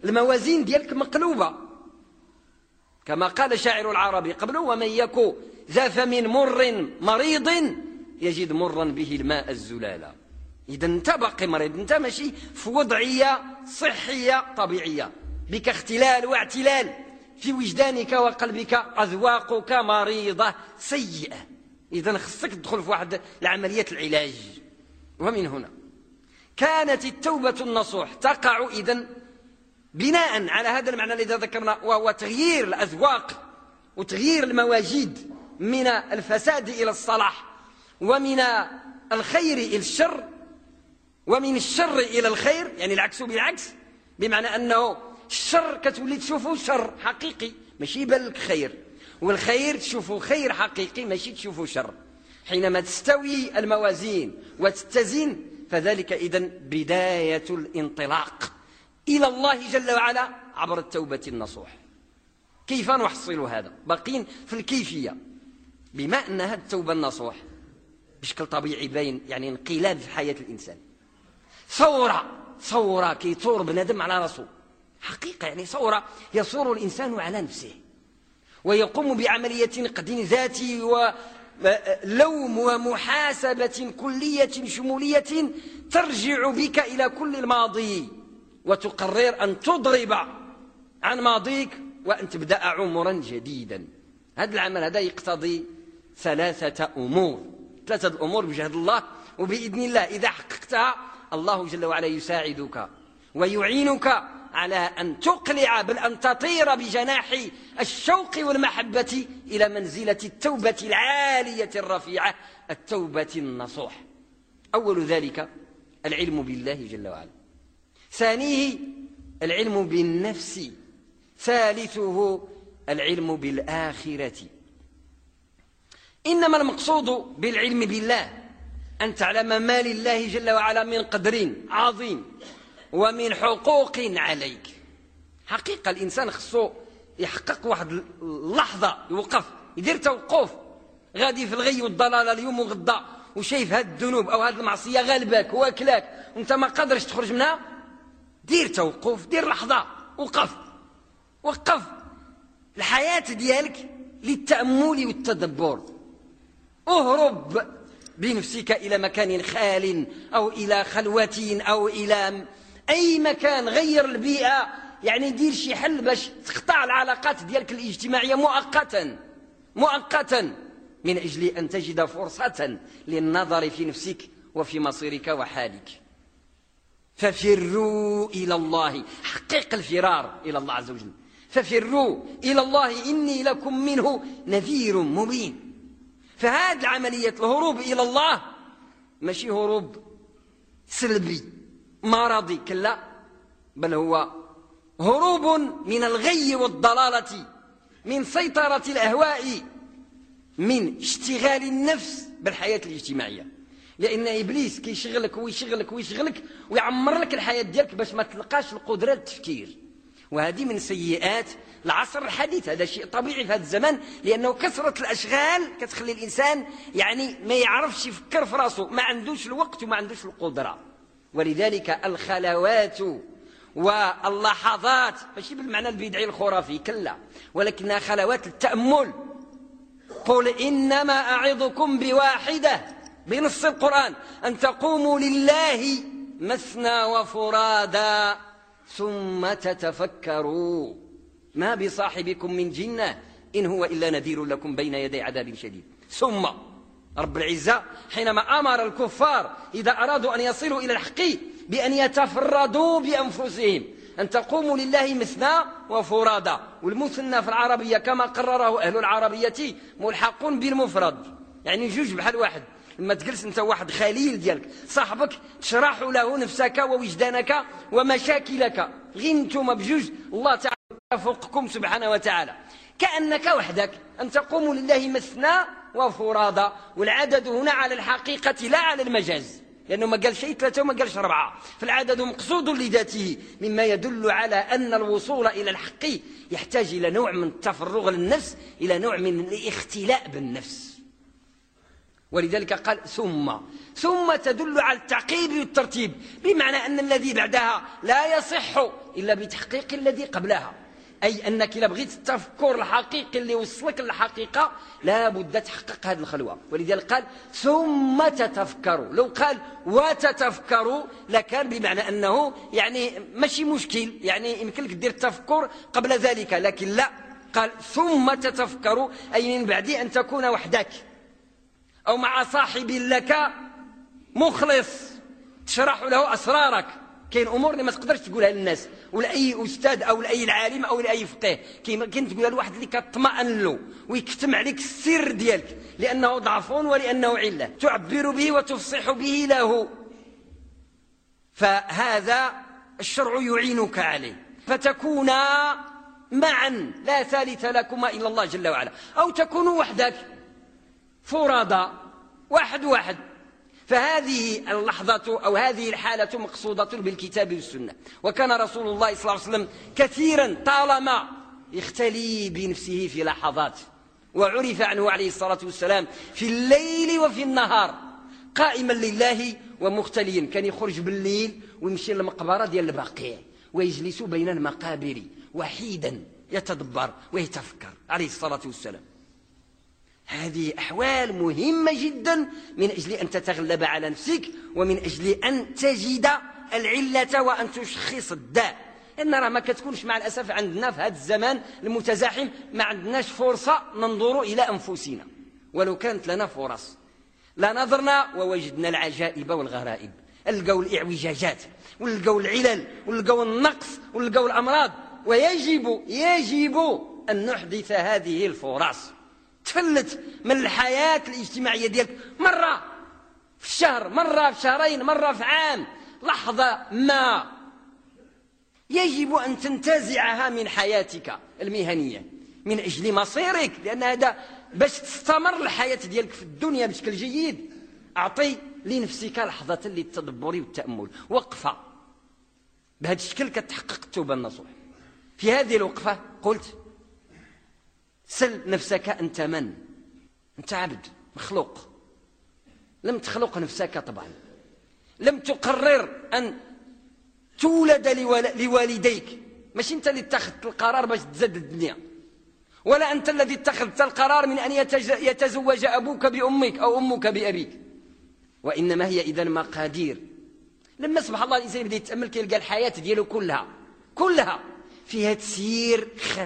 الموازين ديالك مقلوبة، كما قال شاعر العربي قبل: ومن يكو ذا فم مر مريض يجد مرا به الماء الزلالا. إذا أنت باقي مريض، أنت ماشي في وضعية صحية طبيعية، بك اختلال واعتلال في وجدانك وقلبك، أذواقك مريضة سيئة. إذا خصك تدخل في واحد العملية العلاج. ومن هنا كانت التوبة النصوح تقع إذن بناء على هذا المعنى الذي ذكرنا، وهو تغيير الأذواق وتغيير المواجيد من الفساد إلى الصلاح، ومن الخير إلى الشر، ومن الشر إلى الخير، يعني العكس بالعكس، بمعنى أنه الشر كتولي تشوفه شر حقيقي ماشي يبان لك خير، والخير تشوفه خير حقيقي ماشي تشوفه شر. حينما تستوي الموازين وتتزن فذلك إذن بداية الانطلاق إلى الله جل وعلا عبر التوبة النصوح. كيف نحصل هذا؟ باقين في الكيفية. بما أن هذه التوبة النصوح بشكل طبيعي باين يعني انقلاب في حياة الإنسان، ثورة كيثور بنادم على راسه حقيقة، يعني ثورة يثور الإنسان على نفسه ويقوم بعملية نقد ذاتي ولوم ومحاسبة كلية شمولية ترجع بك إلى كل الماضي، وتقرر أن تضرب عن ماضيك وأن تبدأ عمرا جديدا. هذا العمل هذا يقتضي ثلاثة الأمور بجهد الله، وبإذن الله إذا حققتها الله جل وعلا يساعدك ويعينك على أن تقلع، بل أن تطير بجناح الشوق والمحبة إلى منزلة التوبة العالية الرفيعة، التوبة النصوح. أول ذلك العلم بالله جل وعلا، ثانيه العلم بالنفس، ثالثه العلم بالآخرة. إنما المقصود بالعلم بالله أن تعلم ما لله جل وعلا من قدر عظيم ومن حقوق عليك. حقيقة الإنسان خصو يحقق واحد اللحظة، يوقف، يدير توقف، غادي في الغي والضلال اليوم وغدا، وشايف هاد الذنوب أو هاد المعصية غالباك واكلاك وانت ما قادرش تخرج منها، دير توقف، دير لحظة، وقف الحياة ديالك للتأمل والتدبر. اهرب بنفسك إلى مكان خال أو إلى خلوة أو إلى أي مكان، غير البيئة، يعني دير شي حل باش تقطع العلاقات ديالك الاجتماعية مؤقتا من أجل أن تجد فرصة للنظر في نفسك وفي مصيرك وحالك. ففروا إلى الله، حقق الفرار إلى الله عز وجل، ففروا إلى الله إني لكم منه نذير مبين. فهذه عملية الهروب إلى الله ماشي هروب سلبي مرضي، كلا، بل هو هروب من الغي والضلالة، من سيطرة الأهواء، من اشتغال النفس بالحياة الاجتماعية. لأن إبليس كيشغلك ويشغلك ويعمر لك الحياة ديالك باش ما تلقاش القدرة للتفكير. وهذه من سيئات العصر الحديث، هذا شيء طبيعي في هذا الزمان، لأنه كثرة الأشغال كتخلي الإنسان يعني ما يعرفش يفكر في راسه، ما عندوش الوقت وما عندوش القدرة. ولذلك الخلوات واللحظات ماشي بالمعنى البدعي الخرافي، كلا، ولكنها خلوات التأمل. قل إنما أعظكم بواحدة، بنص القرآن، أن تقوموا لله مثنى وفرادا ثم تتفكروا ما بصاحبكم من جنة إن هو إلا نذير لكم بين يدي عذاب شديد. ثم رب العزة حينما أمر الكفار إذا أرادوا أن يصلوا إلى الحق بأن يتفردوا بأنفسهم، أن تقوموا لله مثنى وفرادا. والمثنى في العربية كما قرره أهل العربية ملحق بالمفرد، يعني جوج بحال واحد. لما تجلس انت واحد خليل ديالك صاحبك تشرح له نفسك ووجدانك ومشاكلك، غير نتوما بجوج الله تعالى فوقكم سبحانه وتعالى، كأنك وحدك. أن تقوموا لله مثنى وفرادا، والعدد هنا على الحقيقة لا على المجاز، لأنه ما قال شيء ثلاثة وما قالش أربعة، فالعدد مقصود لذاته، مما يدل على أن الوصول إلى الحق يحتاج إلى نوع من التفرغ للنفس، إلى نوع من الاختلاء بالنفس. ولذلك قال ثم تدل على التعقيب والترتيب، بمعنى أن الذي بعدها لا يصح إلا بتحقيق الذي قبلها، أي أنك إذا بغيت التفكر الحقيقي اللي يوصلك للحقيقة لا بد تحقق هذه الخلوة. ولذلك قال ثم تتفكروا. لو قال وتتفكروا لكان بمعنى أنه يعني ماشي مشكل، يعني يمكن لك دير التفكر قبل ذلك، لكن لا، قال ثم تتفكروا، أي من بعد أن تكون وحدك أو مع صاحب لك مخلص تشرح له أسرارك. كاين امور اللي ما تقدرش تقولها للناس ولا اي استاذ او لاي عالم او لاي فقيه، كاين تقولها لواحد اللي كتطمئن له ويكتم عليك السر ديالك لانه ضعف ولانه عله، تعبر به وتفصح به له. فهذا الشرع يعينك عليه، فتكونا معا لا ثالث لكما الا الله جل وعلا، او تكونوا وحدك فرادى واحد. فهذه اللحظة أو هذه الحالة مقصودة بالكتاب والسنة. وكان رسول الله صلى الله عليه وسلم كثيرا طالما يختلي بنفسه في لحظات، وعرف عنه عليه الصلاة والسلام في الليل وفي النهار قائما لله ومختليا. كان يخرج بالليل ويمشي للمقبرة ديال البقيع ويجلس بين المقابر وحيدا يتدبر ويتفكر عليه الصلاة والسلام. هذه أحوال مهمة جدا من أجل أن تتغلب على نفسك، ومن أجل أن تجد العلة وأن تشخص الداء. إن راه ما كتكونش مع الأسف عندنا في هذا الزمان المتزاحم ما عندناش فرصة ننظر إلى أنفسنا، ولو كانت لنا فرص لنظرنا ووجدنا العجائب والغرائب، نلقاو الإعوجاجات ونلقاو العلل ونلقاو النقص ونلقاو الأمراض. ويجب أن نحدث هذه الفرص. تفلت من الحياة الاجتماعية ديالك مرة في الشهر، مرة في شهرين، مرة في عام، لحظة ما يجب أن تنتزعها من حياتك المهنية من أجل مصيرك، لأن هذا باش تستمر الحياة ديالك في الدنيا بشكل جيد. أعطي لنفسك لحظة للتدبر والتأمل، وقفة بهذا الشكل كتحقق التوبة النصوح. في هذه الوقفة قلت سل نفسك أنت من؟ أنت عبد مخلوق، لم تخلق نفسك طبعا، لم تقرر أن تولد لوالديك، ماشي أنت اللي اتخذت القرار باش تزاد الدنيا، ولا أنت الذي اتخذت القرار من أن يتزوج أبوك بأمك أو أمك بأبيك، وإنما هي إذن مقادير. لما سبحان الله الإنسان يبدأ يتأمل كيلقى الحياة ديالو كلها فيها تسيير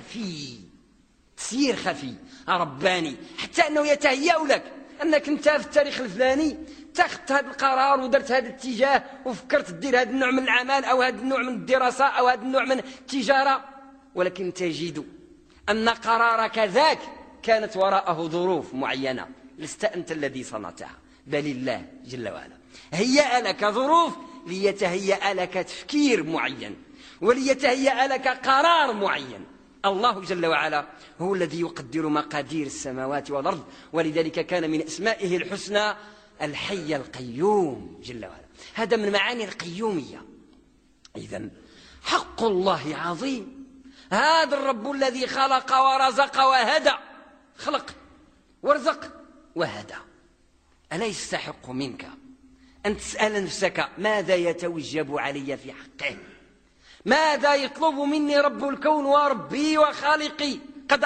خفي رباني، حتى أنه يتهيأ لك أنك أنت في التاريخ الفلاني اتخذت هذا القرار ودرت هذا الاتجاه وفكرت تدير هذا النوع من العمل أو هذا النوع من الدراسة أو هذا النوع من التجارة، ولكن تجد أن قرارك ذاك كانت وراءه ظروف معينة، لست أنت الذي صنعتها بل الله جل وعلا هيأ لك ظروف ليتهيأ لك تفكير معين وليتهيأ لك قرار معين. الله جل وعلا هو الذي يقدر مقادير السماوات والأرض، ولذلك كان من أسمائه الحسنى الحي القيوم جل وعلا. هذا من معاني القيومية. إذن حق الله عظيم. هذا الرب الذي خلق ورزق وهدى، خلق ورزق وهدى، ألا يستحق منك أن تسأل نفسك ماذا يتوجب علي في حقه؟ ماذا يطلب مني رب الكون وربي وخالقي؟ قد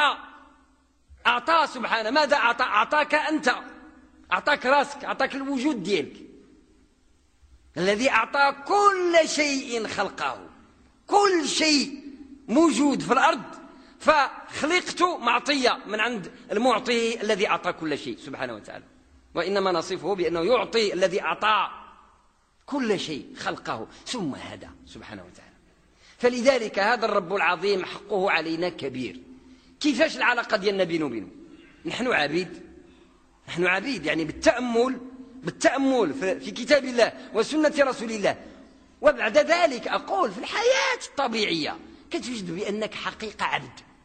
أعطى سبحانه. ماذا أعطى؟ أعطاك أنت، أعطاك راسك، أعطاك الوجود ديالك، الذي أعطى كل شيء خلقه، كل شيء موجود في الأرض فخلقت معطية من عند المعطي الذي أعطى كل شيء سبحانه وتعالى. وإنما نصفه بأنه يعطي الذي أعطى كل شيء خلقه ثم هدى سبحانه وتعالى. فلذلك هذا الرب العظيم حقه علينا كبير. كيفاش العلاقة ديالنا بينه وبينه؟ نحن عبيد يعني بالتأمل في كتاب الله وسنة رسول الله. وبعد ذلك أقول في الحياة الطبيعية كتوجد بأنك حقيقة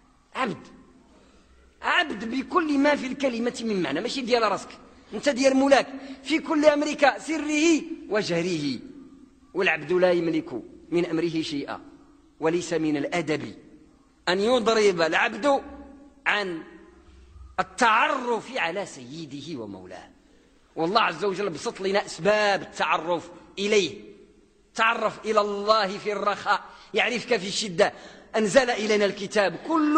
عبد بكل ما في الكلمة من معنى، ماشي ديال راسك أنت، ديال مولاك في كل أمرك سره وجهره. والعبد لا يملك من أمره شيئا، وليس من الأدب أن يضرب العبد عن التعرف على سيده ومولاه. والله عز وجل بسط لنا أسباب التعرف إليه. تعرف إلى الله في الرخاء يعرفك في الشدة. أنزل إلينا الكتاب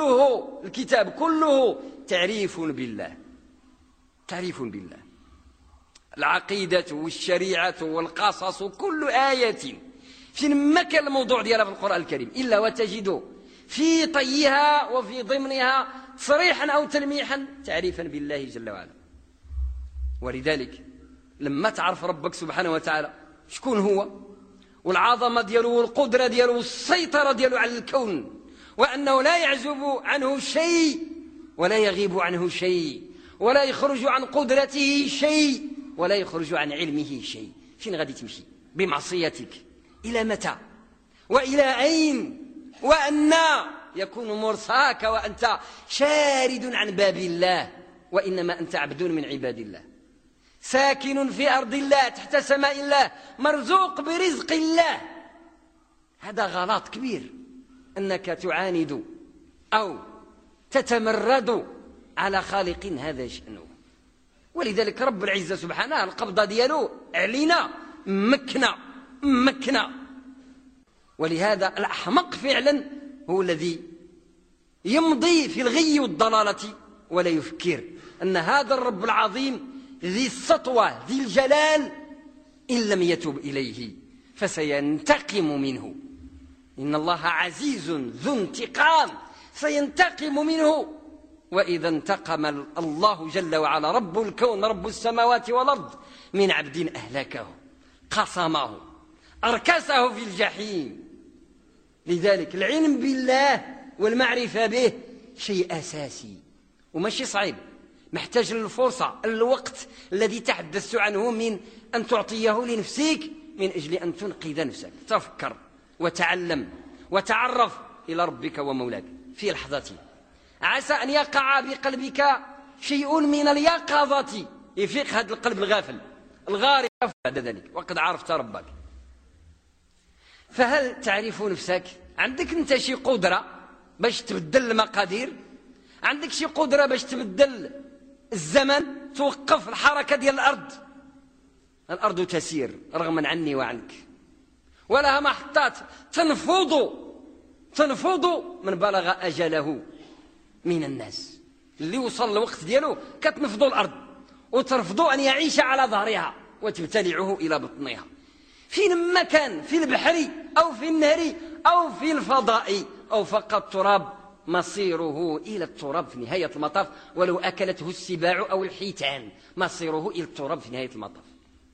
كله تعريف بالله، تعريف بالله. العقيدة والشريعة والقصص كل آية فين ما كان الموضوع ديالها في القرآن الكريم إلا وتجد في طيها وفي ضمنها تصريحا أو تلميحا تعريفا بالله جل وعلا. ولذلك لما تعرف ربك سبحانه وتعالى شكون هو والعظمة ديالو والقدرة ديالو والسيطرة ديالو على الكون، وأنه لا يعزب عنه شيء ولا يغيب عنه شيء ولا يخرج عن قدرته شيء ولا يخرج عن علمه شيء، فين غادي تمشي بمعصيتك؟ إلى متى وإلى أين؟ وأن يكون مرساك وأنت شارد عن باب الله، وإنما أنت عبد من عباد الله، ساكن في أرض الله تحت سماء الله، مرزوق برزق الله. هذا غلط كبير أنك تعاند أو تتمرد على خالق هذا شأنه. ولذلك رب العزة سبحانه القبضة ديالو علينا مكنا. ولهذا الأحمق فعلا هو الذي يمضي في الغي والضلالة ولا يفكر أن هذا الرب العظيم ذي السطوة ذي الجلال إن لم يتب إليه فسينتقم منه. إن الله عزيز ذو انتقام سينتقم منه. وإذا انتقم الله جل وعلا رب الكون رب السماوات والأرض من عبد أهلكه قصمه أركسه في الجحيم. لذلك العلم بالله والمعرفة به شيء أساسي وماشي صعيب، محتاج للفرصة الوقت الذي تحدثت عنه من أن تعطيه لنفسك من أجل أن تنقذ نفسك. تفكر وتعلم وتعرف إلى ربك ومولاك في لحظة. عسى أن يقع بقلبك شيء من اليقظة يفيق هذا القلب الغافل الغارق بعد ذلك وقد عرفت ربك. فهل تعرف نفسك؟ عندك انت شي قدرة باش تبدل المقادير؟ عندك شي قدرة باش تبدل الزمن، توقف الحركة ديال الأرض تسير رغما عني وعنك، ولها محطات تنفض من بلغ أجله من الناس. اللي وصل الوقت ديالو كتنفض الأرض وترفض أن يعيش على ظهرها وتبتلعه إلى بطنها. فين ما كان، في البحر أو في النهر أو في الفضاء أو فقط التراب، مصيره إلى التراب في نهاية المطاف، ولو أكلته السباع أو الحيتان مصيره إلى التراب في نهاية المطاف.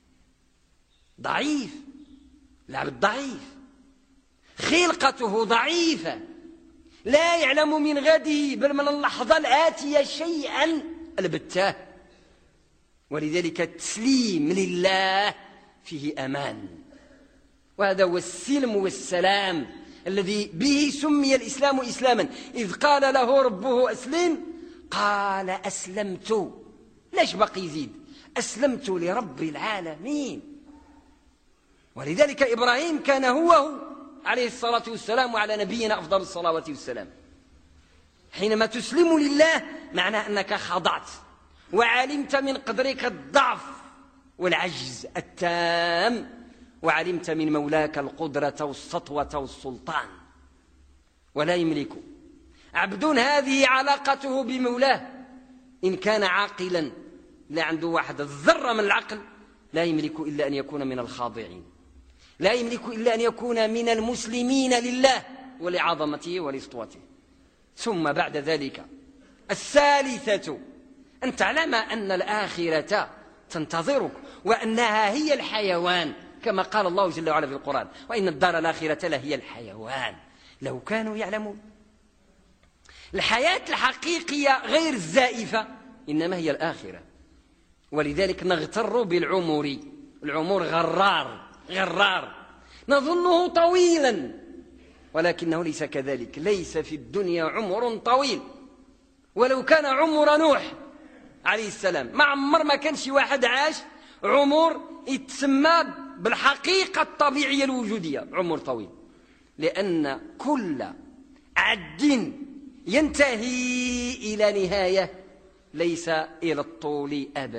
ضعيف، العبد ضعيف، خلقته ضعيفة، لا يعلم من غده بل من اللحظة الآتية شيئا البتاه. ولذلك التسليم لله فيه أمان، وهذا هو السلم والسلام الذي به سمي الإسلام إسلاما. إذ قال له ربه أسلم قال أسلمت، ليش بقي يزيد؟ أسلمت لرب العالمين. ولذلك إبراهيم كان هو عليه الصلاة والسلام وعلى نبينا أفضل الصلاة والسلام. حينما تسلم لله معناه أنك خضعت وعلمت من قدرك الضعف والعجز التام، وعلمت من مولاك القدرة والسطوة والسلطان. ولا يملك عبد هذه علاقته بمولاه إن كان عاقلا، لا عنده واحد الذرة من العقل، لا يملك إلا أن يكون من الخاضعين، لا يملك إلا أن يكون من المسلمين لله ولعظمته ولسطوته. ثم بعد ذلك الثالثة أن تعلم أن الآخرة تنتظرك وأنها هي الحيوان، كما قال الله جل وعلا في القرآن: وإن الدار الآخرة لهي الحيوان لو كانوا يعلمون. الحياة الحقيقية غير الزائفة إنما هي الآخرة. ولذلك نغتر بالعمر، العمر غرار نظنه طويلا ولكنه ليس كذلك. ليس في الدنيا عمر طويل، ولو كان عمر نوح عليه السلام ما عمر ما كان شي واحد عاش عمر يتسمى بالحقيقة الطبيعية الوجودية عمر طويل، لأن كل عد ينتهي إلى نهاية ليس إلى الطول أبدا،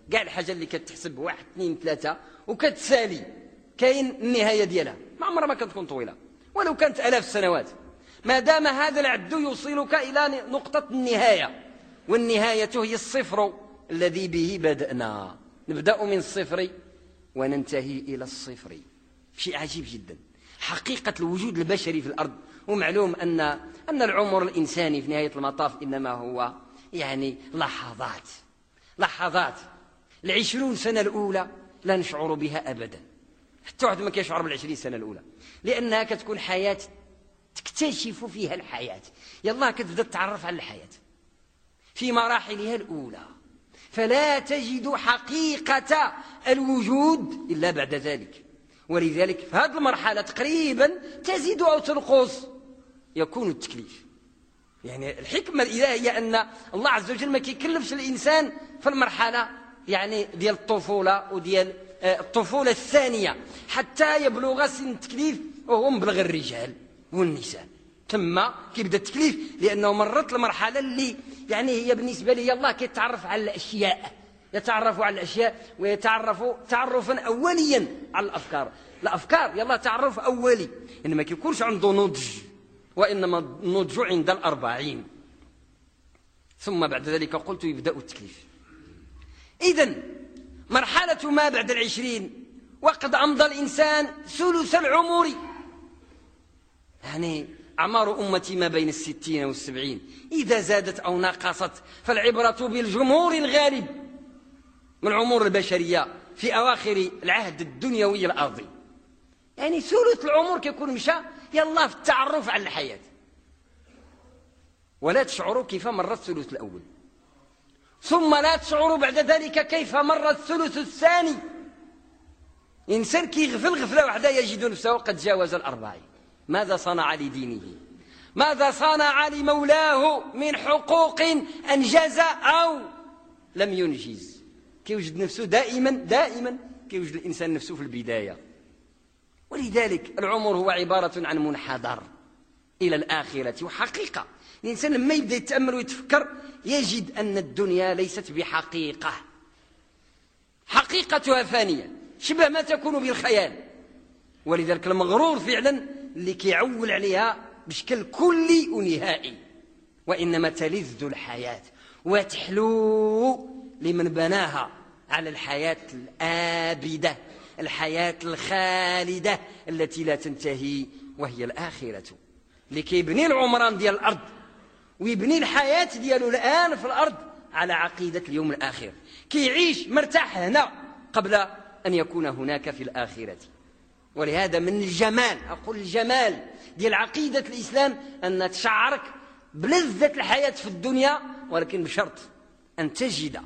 كاع الحاجة اللي كتحسب 1 2 3 وكتسالي كاين النهاية ديالها، ما عمرها ما كتكون طويلة ولو كانت 1000 السنوات، ما دام هذا العد يوصلك إلى نقطة النهاية، والنهاية هي الصفر الذي به بدأنا. نبدأ من الصفر وننتهي إلى الصفر. شيء عجيب جدا حقيقة الوجود البشري في الأرض. ومعلوم أن العمر الإنساني في نهاية المطاف إنما هو يعني لحظات. 20 سنة الأولى لا نشعر بها أبدا، حتى واحد ما كيشعر بال20 سنة الأولى، لأنها كتكون حياة تكتشف فيها الحياة. يلا كتبدأ تتعرف على الحياة في مراحلها الأولى، فلا تجد حقيقة الوجود إلا بعد ذلك. ولذلك في هذه المرحلة تقريبا تزيد أو تنقص يكون التكليف. يعني الحكمة الإلهية أن الله عز وجل ما كيكلفش الإنسان في المرحلة يعني ديال الطفولة وديال الطفولة الثانية حتى يبلغ سن التكليف، وهو مبلغ الرجال والنساء. ثم كيبدا التكليف لأنه مرت المرحلة اللي يعني هي بالنسبة لي الله كيتعرف على الأشياء، يتعرف على الأشياء ويتعرف تعرفا أوليا على الأفكار يلا تعرف أولي، إنما كيكونش عنده نضج، وإنما النضج عند 40. ثم بعد ذلك قلت يبدأ التكليف. إذن مرحلة ما بعد 20 وقد أمضى الإنسان ثلث العمر، يعني أعمار أمتي ما بين 60 و70، إذا زادت أو نقصت فالعبرة بالجمهور الغالب من العمر البشرية في أواخر العهد الدنيوي الأرضي. يعني ثلث العمر كيكون مشى يلا في التعرف على الحياة، ولا تشعروا كيف مر الثلث الأول، ثم لا تشعروا بعد ذلك كيف مر الثلث الثاني. إنسان كيغفل غفلة واحدة يجد نفسه قد جاوز 40. ماذا صنع لدينه؟ ماذا صنع لمولاه من حقوق أنجز أو لم ينجز؟ كيوجد نفسه دائما كيوجد الإنسان نفسه في البداية. ولذلك العمر هو عبارة عن منحدر إلى الآخرة. وحقيقة الإنسان لما يبدأ يتأمل ويتفكر يجد أن الدنيا ليست بحقيقة، حقيقتها فانية شبه ما تكون بالخيال. ولذلك المغرور فعلا اللي كيعول عليها بشكل كلي ونهائي، وإنما تلذ الحياة وتحلو لمن بناها على الحياة الآبدة، الحياة الخالدة التي لا تنتهي، وهي الآخرة. اللي كيبني العمران ديال الأرض ويبني الحياة ديالو الآن في الأرض على عقيدة اليوم الآخر، كيعيش مرتاح هنا قبل أن يكون هناك في الآخرة. ولهذا من الجمال، أقول الجمال ديال عقيدة الإسلام أن تشعرك بلذة الحياة في الدنيا، ولكن بشرط أن تجد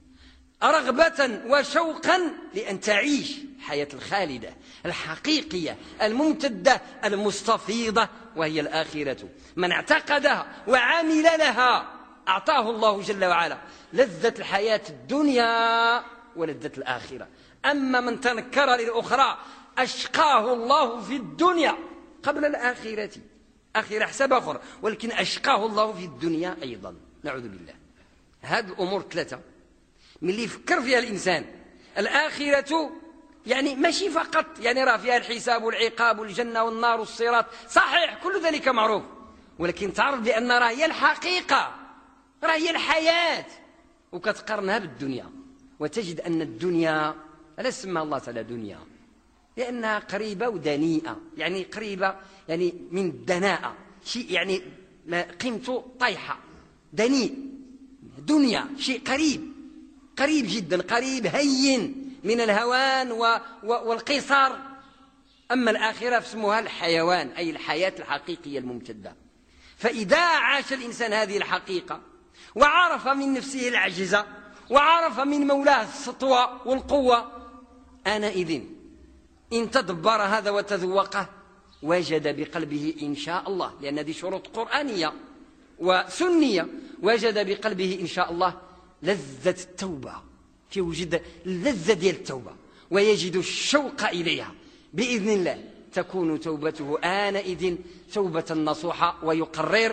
رغبة وشوقا لأن تعيش الحياة الخالدة الحقيقية الممتدة المستفيضة، وهي الآخرة. من اعتقدها وعمل لها أعطاه الله جل وعلا لذة الحياة الدنيا ولذة الآخرة. أما من تنكر للأخرى أشقاه الله في الدنيا قبل الآخرة، آخرة حساب آخر، ولكن أشقاه الله في الدنيا أيضا، نعوذ بالله. هذه الأمور 3 من اللي يفكر فيها الإنسان. الآخرة يعني ماشي فقط يعني راه فيها الحساب والعقاب والجنة والنار والصراط، صحيح كل ذلك معروف، ولكن تعرف بأن راه هي الحقيقة، راه هي الحياة، وكتقارنها بالدنيا وتجد أن الدنيا لا سمى الله تعالى دنيا لأنها قريبة ودنيئة، يعني قريبة يعني من الدناءة، شيء يعني قيمته طايحة، دنيء. دنيا شيء قريب جدا، قريب هين من الهوان والقصار. أما الآخرة فاسمها الحيوان، أي الحياة الحقيقية الممتدة. فإذا عاش الإنسان هذه الحقيقة وعرف من نفسه العجز وعرف من مولاه السطوة والقوة، آنئذ إن تدبر هذا وتذوقه وجد بقلبه إن شاء الله، لأن هذه شروط قرآنية وسنية، وجد بقلبه إن شاء الله لذة التوبة، كيوجد اللذة ديال التوبة ويجد الشوق إليها بإذن الله، تكون توبته آنئذ توبة نصوحة، ويقرر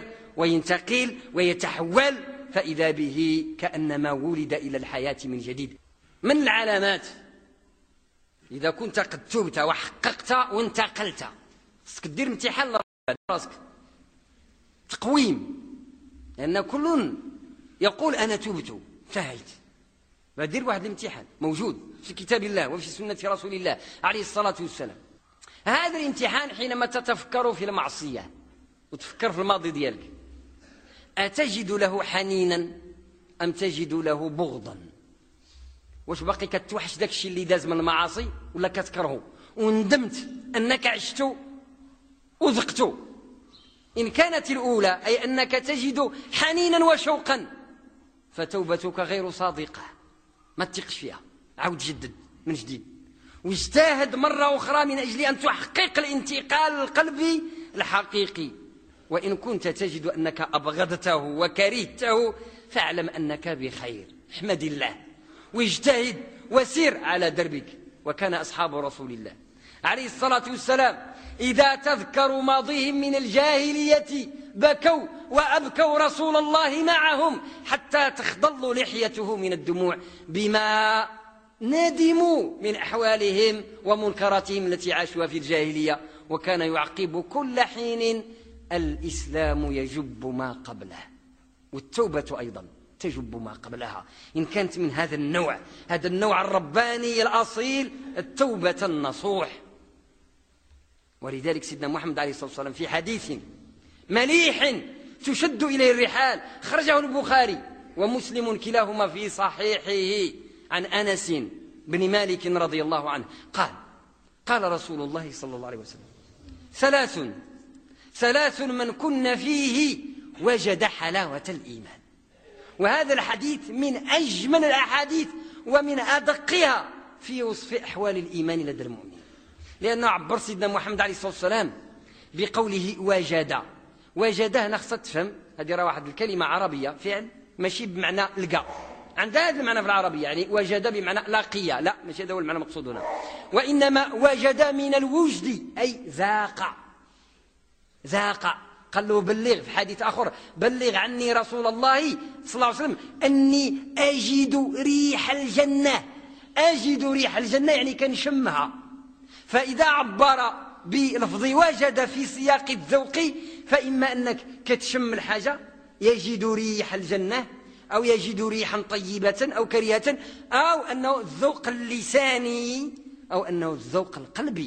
وينتقل ويتحول، فإذا به كأنما ولد إلى الحياة من جديد. من العلامات إذا كنت قد تبت وحققت وانتقلت، خصك دير امتحان لراسك، تقويم، لأن كل يقول أنا تبت انتهيت. دير واحد الامتحان موجود في كتاب الله وفي سنة رسول الله عليه الصلاة والسلام. هذا الامتحان حينما تتفكر في المعصية وتفكر في الماضي ديالك، أتجد له حنينا أم تجد له بغضا؟ واش باقي كتوحش داك الشيء اللي داز من المعاصي ولا كتكرهه وندمت أنك عشت وذقت؟ إن كانت الأولى أي أنك تجد حنينا وشوقا فتوبتك غير صادقة، ما تثقش فيها، عاود جدد من جديد واجتهد مرة أخرى من أجل أن تحقق الانتقال القلبي الحقيقي. وإن كنت تجد أنك أبغضته وكرهته فاعلم أنك بخير، احمد الله واجتهد وسير على دربك. وكان أصحاب رسول الله عليه الصلاة والسلام إذا تذكروا ماضيهم من الجاهلية بكوا وأبكوا رسول الله معهم حتى تخضل لحيته من الدموع بما ندموا من أحوالهم ومنكراتهم التي عاشوها في الجاهلية. وكان يعقب كل حين الإسلام يجب ما قبله، والتوبة أيضا تجب ما قبلها إن كانت من هذا النوع، هذا النوع الرباني الأصيل، التوبة النصوح. ولذلك سيدنا محمد عليه الصلاة والسلام في حديث مليح تشد إليه الرحال خرجه البخاري ومسلم كلاهما في صحيحه عن أنس بن مالك رضي الله عنه قال رسول الله صلى الله عليه وسلم: ثلاث من كن فيه وجد حلاوة الإيمان. وهذا الحديث من أجمل الأحاديث ومن أدقها في وصف أحوال الإيمان لدى المؤمن، لأنه عبر سيدنا محمد عليه الصلاة والسلام بقوله وجد هنا خصها تفهم، هذه راه واحد الكلمة عربية فعل ماشي بمعنى لقى، عندها هذا المعنى في العربية، يعني وجد بمعنى لاقية، لا ماشي هذا هو المعنى المقصود هنا، وإنما وجد من الوجد أي ذاق. قال له بلغ في حديث آخر: بلغ عني رسول الله صلى الله عليه وسلم أني أجد ريح الجنة. أجد ريح الجنة يعني كنشمها. فإذا عبر بلفظ وجد في سياق الذوق فإما أنك كتشم الحاجة يجد ريح الجنة، أو يجد ريحا طيبة أو كريهة، أو أنه الذوق اللساني، أو أنه الذوق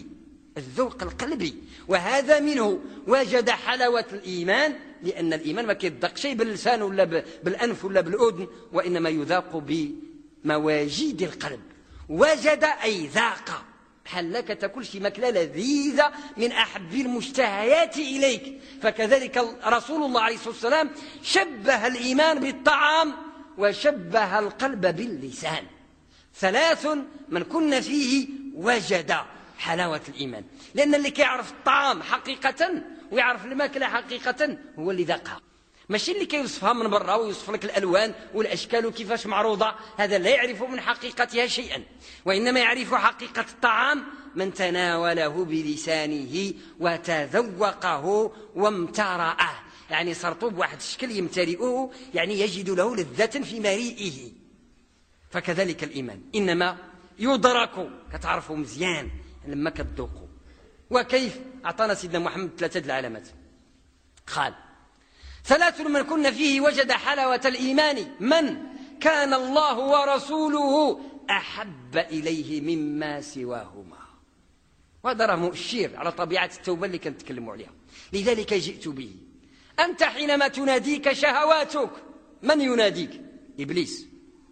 القلبي. وهذا منه وجد حلاوة الإيمان، لأن الإيمان ما كيذاق شيء باللسان ولا بالأنف ولا بالأذن، وإنما يذاق بمواجيد القلب. وجد أي ذاق، بحال لك تاكل شي ماكله لذيذه من احب المشتهيات اليك. فكذلك رسول الله عليه الصلاه والسلام شبه الايمان بالطعام وشبه القلب باللسان. ثلاث من كن فيه وجد حلاوه الايمان، لان اللي كيعرف الطعام حقيقه ويعرف الماكله حقيقه هو اللي ذاقها، ماشي اللي كيوصفها من برا ويوصف لك الألوان والأشكال وكيفاش معروضة، هذا لا يعرف من حقيقتها شيئا. وإنما يعرف حقيقة الطعام من تناوله بلسانه وتذوقه وامترأه، يعني صرتو بواحد الشكل يمتلئه، يعني يجد له لذة في مريئه. فكذلك الإيمان إنما يدرك، كتعرفه مزيان لما كتذوقه. وكيف؟ أعطانا سيدنا محمد 3 العلامات. قال: ثلاث من كن فيه وجد حلاوة الإيمان: من كان الله ورسوله أحب إليه مما سواهما. وهذا راه مؤشر على طبيعة التوبة اللي كنتكلموا عليها، لذلك جئت به. أنت حينما تناديك شهواتك، من يناديك؟ إبليس.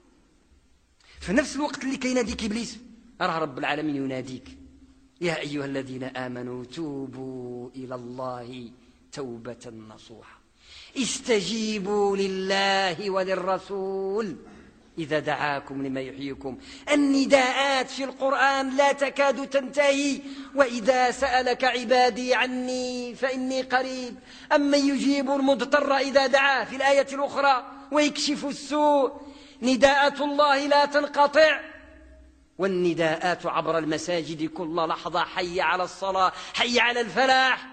في نفس الوقت اللي كيناديك إبليس راه رب العالمين يناديك: يا أيها الذين آمنوا توبوا إلى الله توبة نصوحا، استجيبوا لله وللرسول إذا دعاكم لما يحييكم. النداءات في القرآن لا تكاد تنتهي. وإذا سألك عبادي عني فإني قريب أمن يجيب المضطر إذا دعاه في الآية الأخرى ويكشف السوء. نداءات الله لا تنقطع، والنداءات عبر المساجد كل لحظة: حي على الصلاة، حي على الفلاح.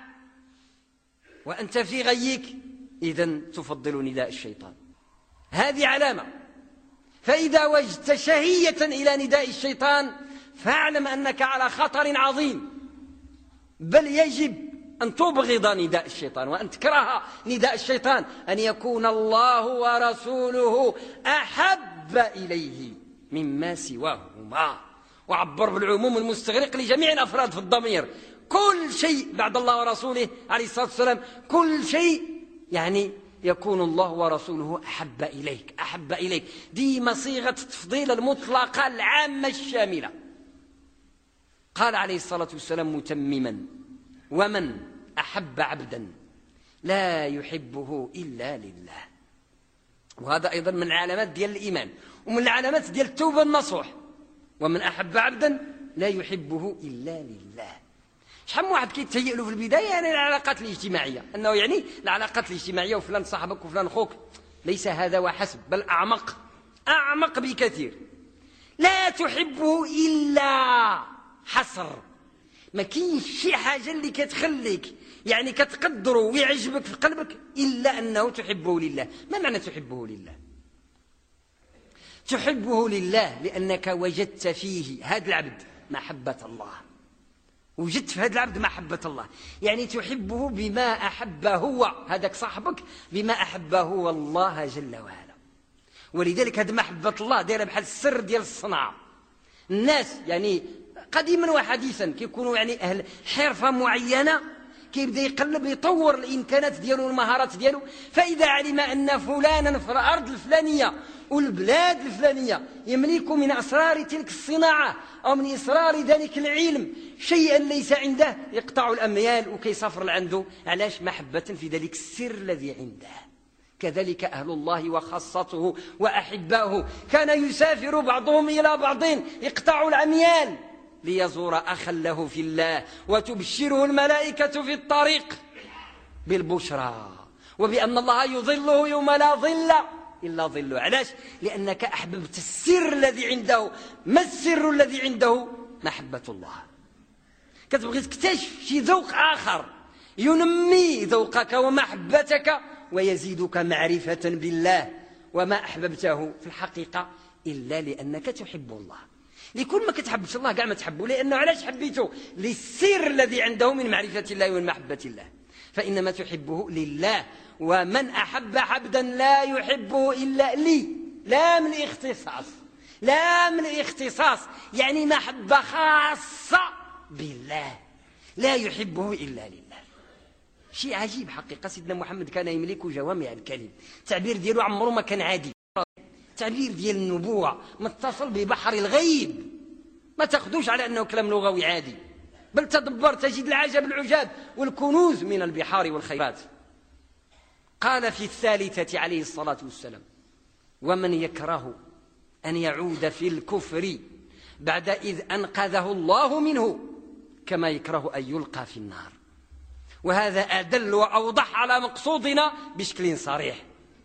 وأنت في غيك إذن تفضل نداء الشيطان. هذه علامة. فإذا وجدت شهية إلى نداء الشيطان فاعلم أنك على خطر عظيم، بل يجب أن تبغض نداء الشيطان وأن تكره نداء الشيطان، أن يكون الله ورسوله أحب إليه مما سواهما. وعبر بالعموم المستغرق لجميع الأفراد في الضمير، كل شيء بعد الله ورسوله عليه الصلاة والسلام، كل شيء يعني يكون الله ورسوله أحب إليك، أحب إليك. دي صيغة التفضيل المطلقة العامة الشاملة. قال عليه الصلاة والسلام متمما: ومن أحب عبدا لا يحبه إلا لله. وهذا أيضا من العلامات ديال الإيمان ومن العلامات ديال التوبة النصوح. ومن أحب عبدا لا يحبه إلا لله. شحال من واحد كيتهيأ له في البداية يعني العلاقات الاجتماعية، أنه يعني العلاقات الاجتماعية وفلان صاحبك وفلان خوك. ليس هذا وحسب، بل أعمق بكثير. لا تحبه إلا حصر، ما كاينش شي حاجة اللي كتخليك يعني كتقدره ويعجبك في قلبك إلا أنه تحبه لله. ما معنى تحبه لله؟ تحبه لله لأنك وجدت فيه هذا العبد محبة الله، وجدت في هذا العبد محبة الله، يعني تحبه بما أحب هو هذاك صاحبك، بما أحب هو الله جل وعلا. ولذلك هذه محبة الله دايره بحال السر ديال الصنعة. الناس يعني قديما وحديثا كيكونوا يعني أهل حرفة معينة، كيبدا يقلب يطور الإمكانات ديالو والمهارات ديالو، فإذا علم أن فلانا في الأرض الفلانية والبلاد الفلانية يملك من أسرار تلك الصناعة أو من أسرار ذلك العلم شيئا ليس عنده، يقطع الأميال وكيسافر لعنده. علاش؟ محبة في ذلك السر الذي عنده. كذلك أهل الله وخاصته وأحباؤه كان يسافر بعضهم إلى بعض يقطع الأميال ليزور أخا له في الله، وتبشره الملائكة في الطريق بالبشرى وبأن الله يظله يوم لا ظل إلا ظله. علاش؟ لأنك أحببت السر الذي عنده. ما السر الذي عنده؟ محبة الله. كتبغي تكتشف شي ذوق آخر ينمي ذوقك ومحبتك ويزيدك معرفة بالله، وما أحببته في الحقيقة إلا لأنك تحب الله. لكل ما كتحبش الله كاع ما تحبه، لأنه علاش حبيته؟ للسر الذي عنده من معرفة الله ومن محبة الله. فإنما تحبه لله. ومن أحب عبدا لا يحبه إلا لي، لا من الاختصاص، لا من الاختصاص، يعني محبة خاصة بالله، لا يحبه إلا لله. شيء عجيب حقيقة. سيدنا محمد كان يملك جوامع الكلم، التعبير ديالو عمره ما كان عادي، تعبير ديال النبوة متصل ببحر الغيب، ما تاخذوش على أنه كلام لغوي عادي، بل تدبر تجد العجب العجاب والكنوز من البحار والخيرات. قال في الثالثة عليه الصلاة والسلام: ومن يكره أن يعود في الكفر بعد إذ أنقذه الله منه كما يكره أن يلقى في النار. وهذا أدل وأوضح على مقصودنا بشكل صريح.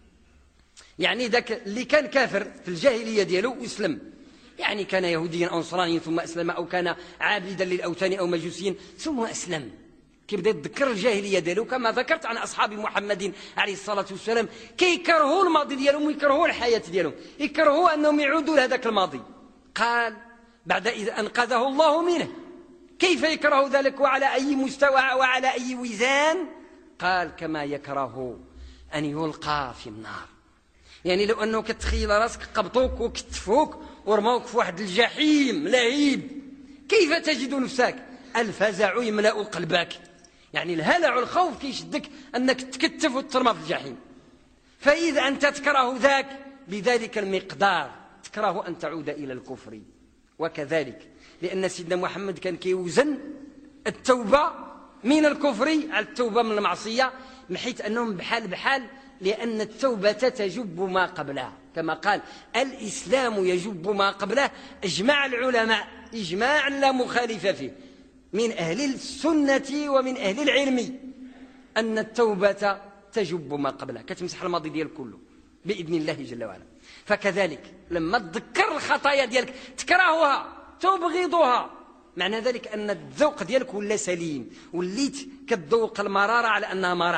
يعني ذاك اللي كان كافر في الجاهلية ديالو واسلم، يعني كان يهوديا أو نصرانيا ثم أسلم، أو كان عابدا للأوثان أو مجوسيا ثم أسلم، كيبدا يتذكر الجاهلية ديالو. كما ذكرت عن أصحاب محمد عليه الصلاة والسلام كيكرهوا الماضي ديالهم ويكرهوا الحياة ديالهم، يكرهوا أنهم يعودوا لهذاك الماضي. قال: بعد إذ أنقذه الله منه. كيف يكره ذلك وعلى أي مستوى وعلى أي وزان؟ قال: كما يكره أن يلقى في النار. يعني لو أنه كتخيل راسك قبطوك وكتفوك ورموك في واحد الجحيم لهيب، كيف تجد نفسك؟ الفزع يملأ قلبك، يعني الهلع والخوف كيشدك أنك تكتف وترمى في الجحيم. فإذا أنت تكره ذاك بذلك المقدار تكره أن تعود إلى الكفر. وكذلك لأن سيدنا محمد كان كيوزن التوبة من الكفر على التوبة من المعصية، من حيث أنهم بحال بحال، لأن التوبة تجب ما قبلها، كما قال: الإسلام يجب ما قبله. اجمع العلماء إجماعا لا مخالف فيه من أهل السنة ومن أهل العلم أن التوبة تجب ما قبلها، كتمسح الماضي ديال كله بإذن الله جل وعلا. فكذلك لما تذكر الخطايا ديالك تكرهها تبغضها، معنى ذلك أن الذوق ديالك ولا سليم، وليت كتذوق المرارة على أنها مرارة،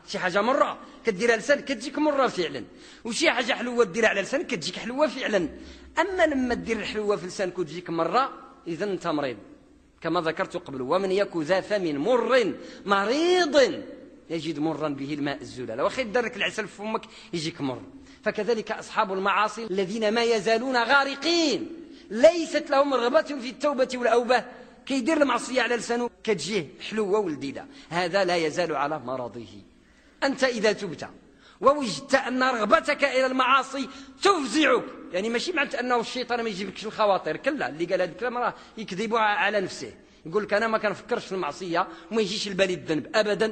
شي حاجة مرة كديرها لسانك كتجيك مرة فعلا، وشي حاجة حلوة ديرها على لسانك كتجيك حلوة فعلا. أما لما دير الحلوة في لسانك وتجيك مرة، إذا أنت مريض كما ذكرت قبل. ومن يك ذا فم مر مريض يجد مرا به الماء الزلال، واخا يدير لك العسل في فمك يجيك مر. فكذلك أصحاب المعاصي الذين ما يزالون غارقين ليست لهم رغبة في التوبة والأوبة، كيدير المعصية على لسانه كتجيه حلوة ولذيذة، هذا لا يزال على مرضه. أنت إذا تبت ووجدت أن رغبتك إلى المعاصي تفزعك، يعني ماشي معنى أنه الشيطان ما يجيبكش الخواطر، كلا اللي قال هذا الكلام راه يكذب على نفسه، يقول لك أنا ما كنفكرش في المعصية وما يجيش البالي الذنب أبدا.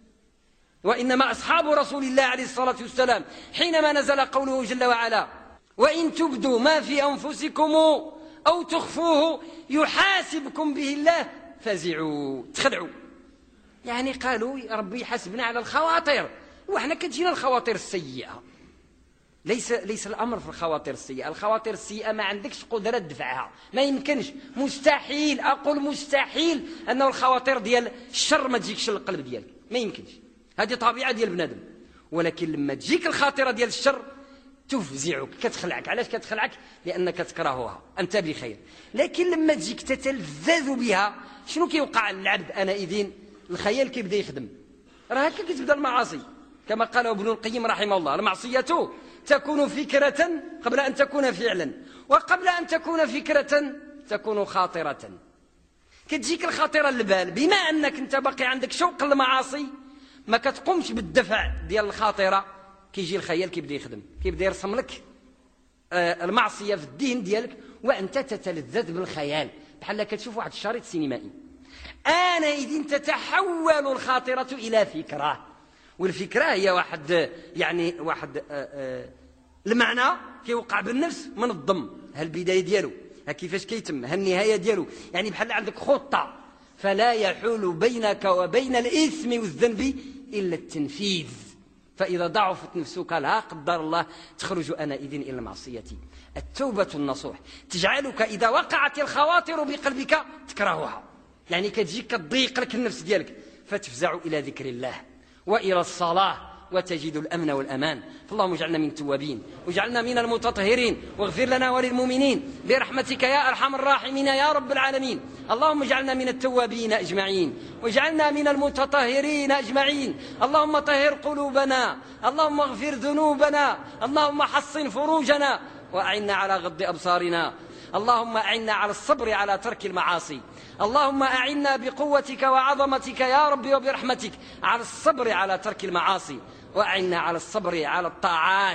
وإنما أصحاب رسول الله عليه الصلاة والسلام حينما نزل قوله جل وعلا وإن تبدوا ما في أنفسكم أو تخفوه يحاسبكم به الله فزعوا، تخدعوا، يعني قالوا يا ربي يحاسبنا على الخواطر، وإحنا كتجينا الخواطر السيئة. ليس الأمر في الخواطر السيئة، الخواطر السيئة ما عندكش قدرة دفعها، ما يمكنش، مستحيل، أقول مستحيل أنه الخواطر ديال الشر ما تجيكش للقلب ديالك، ما يمكنش، هذه طبيعة ديال بنادم. ولكن لما تجيك الخاطرة ديال الشر تفزعك، كتخلعك. علاش كتخلعك؟ لأنك تكرهها، أنت بخير. لكن لما تجيك تتلذذ بها، شنو كيوقع للعبد آنئذ؟ الخيال كيبدا يخدم، راه هكا كتبدا المعاصي كما قال ابن القيم رحمه الله، المعصية تكون فكرة قبل أن تكون فعلا، وقبل أن تكون فكرة تكون خاطرة. كتجيك الخاطرة للبال، بما أنك أنت باقي عندك شوق للمعاصي ما كتقومش بالدفع ديال الخاطرة، كيجي الخيال كيبدا يخدم، كيبدا يرسم لك المعصية في الدين ديالك وأنت تتلذذ بالخيال، بحال كتشوف واحد الشريط سينمائي. آنئذ تتحول الخاطرة إلى فكرة، والفكرة هي واحد المعنى كيوقع بالنفس منظم، هالبداية ديالو كيفاش كيتم، هالنهاية ديالو، يعني بحال عندك خطة، فلا يحول بينك وبين الإثم والذنب إلا التنفيذ. فإذا ضعفت نفسك لا قدر الله تخرج آنئذ إلى المعصية. التوبة النصوح تجعلك إذا وقعت الخواطر بقلبك تكرهها، يعني كتجيك كتضيق لك النفس ديالك فتفزع إلى ذكر الله وإلى الصلاة وتجد الأمن والأمان. فاللهم اجعلنا من التوابين واجعلنا من المتطهرين، واغفر لنا وللمؤمنين برحمتك يا أرحم الراحمين يا رب العالمين. اللهم اجعلنا من التوابين أجمعين واجعلنا من المتطهرين أجمعين. اللهم طهر قلوبنا، اللهم اغفر ذنوبنا، اللهم حصن فروجنا، وأعنا على غض أبصارنا. اللهم أعنا على الصبر على ترك المعاصي، اللهم أعنا بقوتك وعظمتك يا رب وبرحمتك على الصبر على ترك المعاصي، وأعنا على الصبر على الطاعات.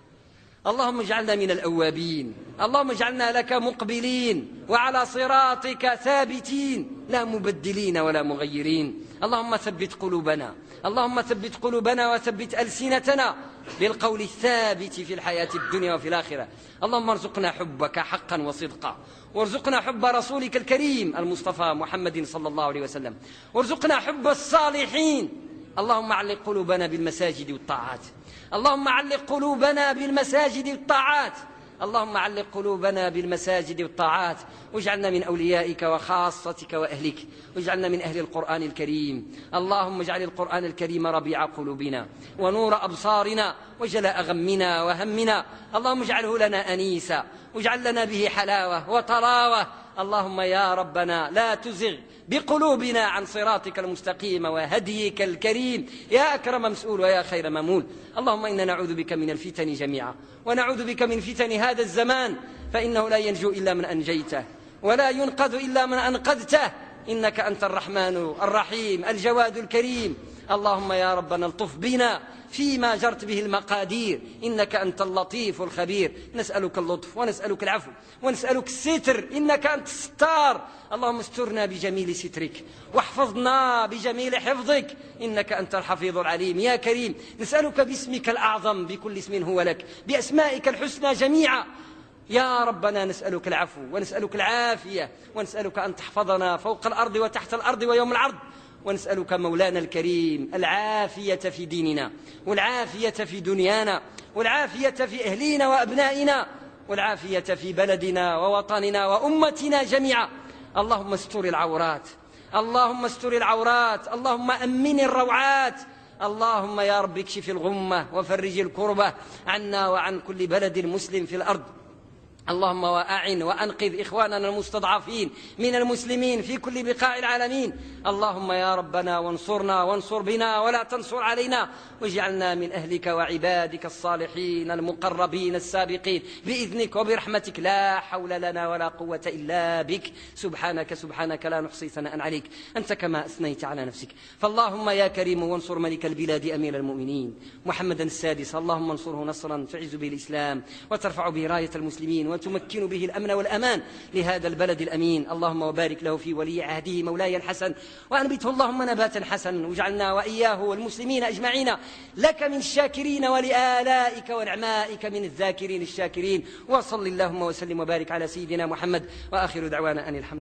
اللهم اجعلنا من الأوابين، اللهم اجعلنا لك مقبلين وعلى صراطك ثابتين لا مبدلين ولا مغيرين. اللهم ثبت قلوبنا، اللهم ثبت قلوبنا وثبت ألسنتنا بالقول الثابت في الحياة الدنيا وفي الآخرة. اللهم ارزقنا حبك حقا وصدقا، وارزقنا حب رسولك الكريم المصطفى محمد صلى الله عليه وسلم، وارزقنا حب الصالحين. اللهم علق قلوبنا بالمساجد والطاعات، اللهم علق قلوبنا بالمساجد والطاعات، اللهم علق قلوبنا بالمساجد والطاعات، واجعلنا من أوليائك وخاصتك وأهلك، واجعلنا من أهل القرآن الكريم. اللهم اجعل القرآن الكريم ربيع قلوبنا ونور أبصارنا وجلاء غمنا وهمنا. اللهم اجعله لنا أنيسا، واجعل لنا به حلاوة وطراوة. اللهم يا ربنا لا تزغ بقلوبنا عن صراطك المستقيم وهديك الكريم يا أكرم مسؤول ويا خير ممول. اللهم إنا نعوذ بك من الفتن جميعا، ونعوذ بك من فتن هذا الزمان، فإنه لا ينجو إلا من أنجيته ولا ينقذ إلا من أنقذته، إنك أنت الرحمن الرحيم الجواد الكريم. اللهم يا ربنا الطف بنا فيما جرت به المقادير، إنك أنت اللطيف الخبير. نسألك اللطف ونسألك العفو ونسألك الستر، إنك أنت الستار. اللهم استرنا بجميل سترك واحفظنا بجميل حفظك، إنك أنت الحفيظ العليم يا كريم. نسألك باسمك الأعظم بكل اسم هو لك، بأسمائك الحسنى جميعا يا ربنا، نسألك العفو ونسألك العافية، ونسألك أن تحفظنا فوق الأرض وتحت الأرض ويوم العرض، ونسألك مولانا الكريم العافية في ديننا، والعافية في دنيانا، والعافية في أهلينا وأبنائنا، والعافية في بلدنا ووطننا وأمتنا جميعا. اللهم استر العورات، اللهم استر العورات، اللهم أمن الروعات، اللهم يا رب اكشف الغمة وفرج الكربة عنا وعن كل بلد مسلم في الأرض. اللهم وأعن وأنقذ إخواننا المستضعفين من المسلمين في كل بقاع العالمين. اللهم يا ربنا وانصرنا وانصر بنا ولا تنصر علينا، واجعلنا من أهلك وعبادك الصالحين المقربين السابقين بإذنك وبرحمتك. لا حول لنا ولا قوة إلا بك. سبحانك لا نحصي ثناء عليك أنت كما أثنيت على نفسك. فاللهم يا كريم وانصر ملك البلاد أمير المؤمنين محمدا السادس، اللهم انصره نصرا تعز به الإسلام وترفع به راية المسلمين وتمكن به الأمن والأمان لهذا البلد الأمين. اللهم وبارك له في ولي عهده مولاي الحسن، وأنبته اللهم نباتا حسنا، واجعلنا وإياه والمسلمين أجمعين لك من الشاكرين ولآلائك ونعمائك من الذاكرين الشاكرين. وصل اللهم وسلم وبارك على سيدنا محمد، وآخر دعوانا أن الحمد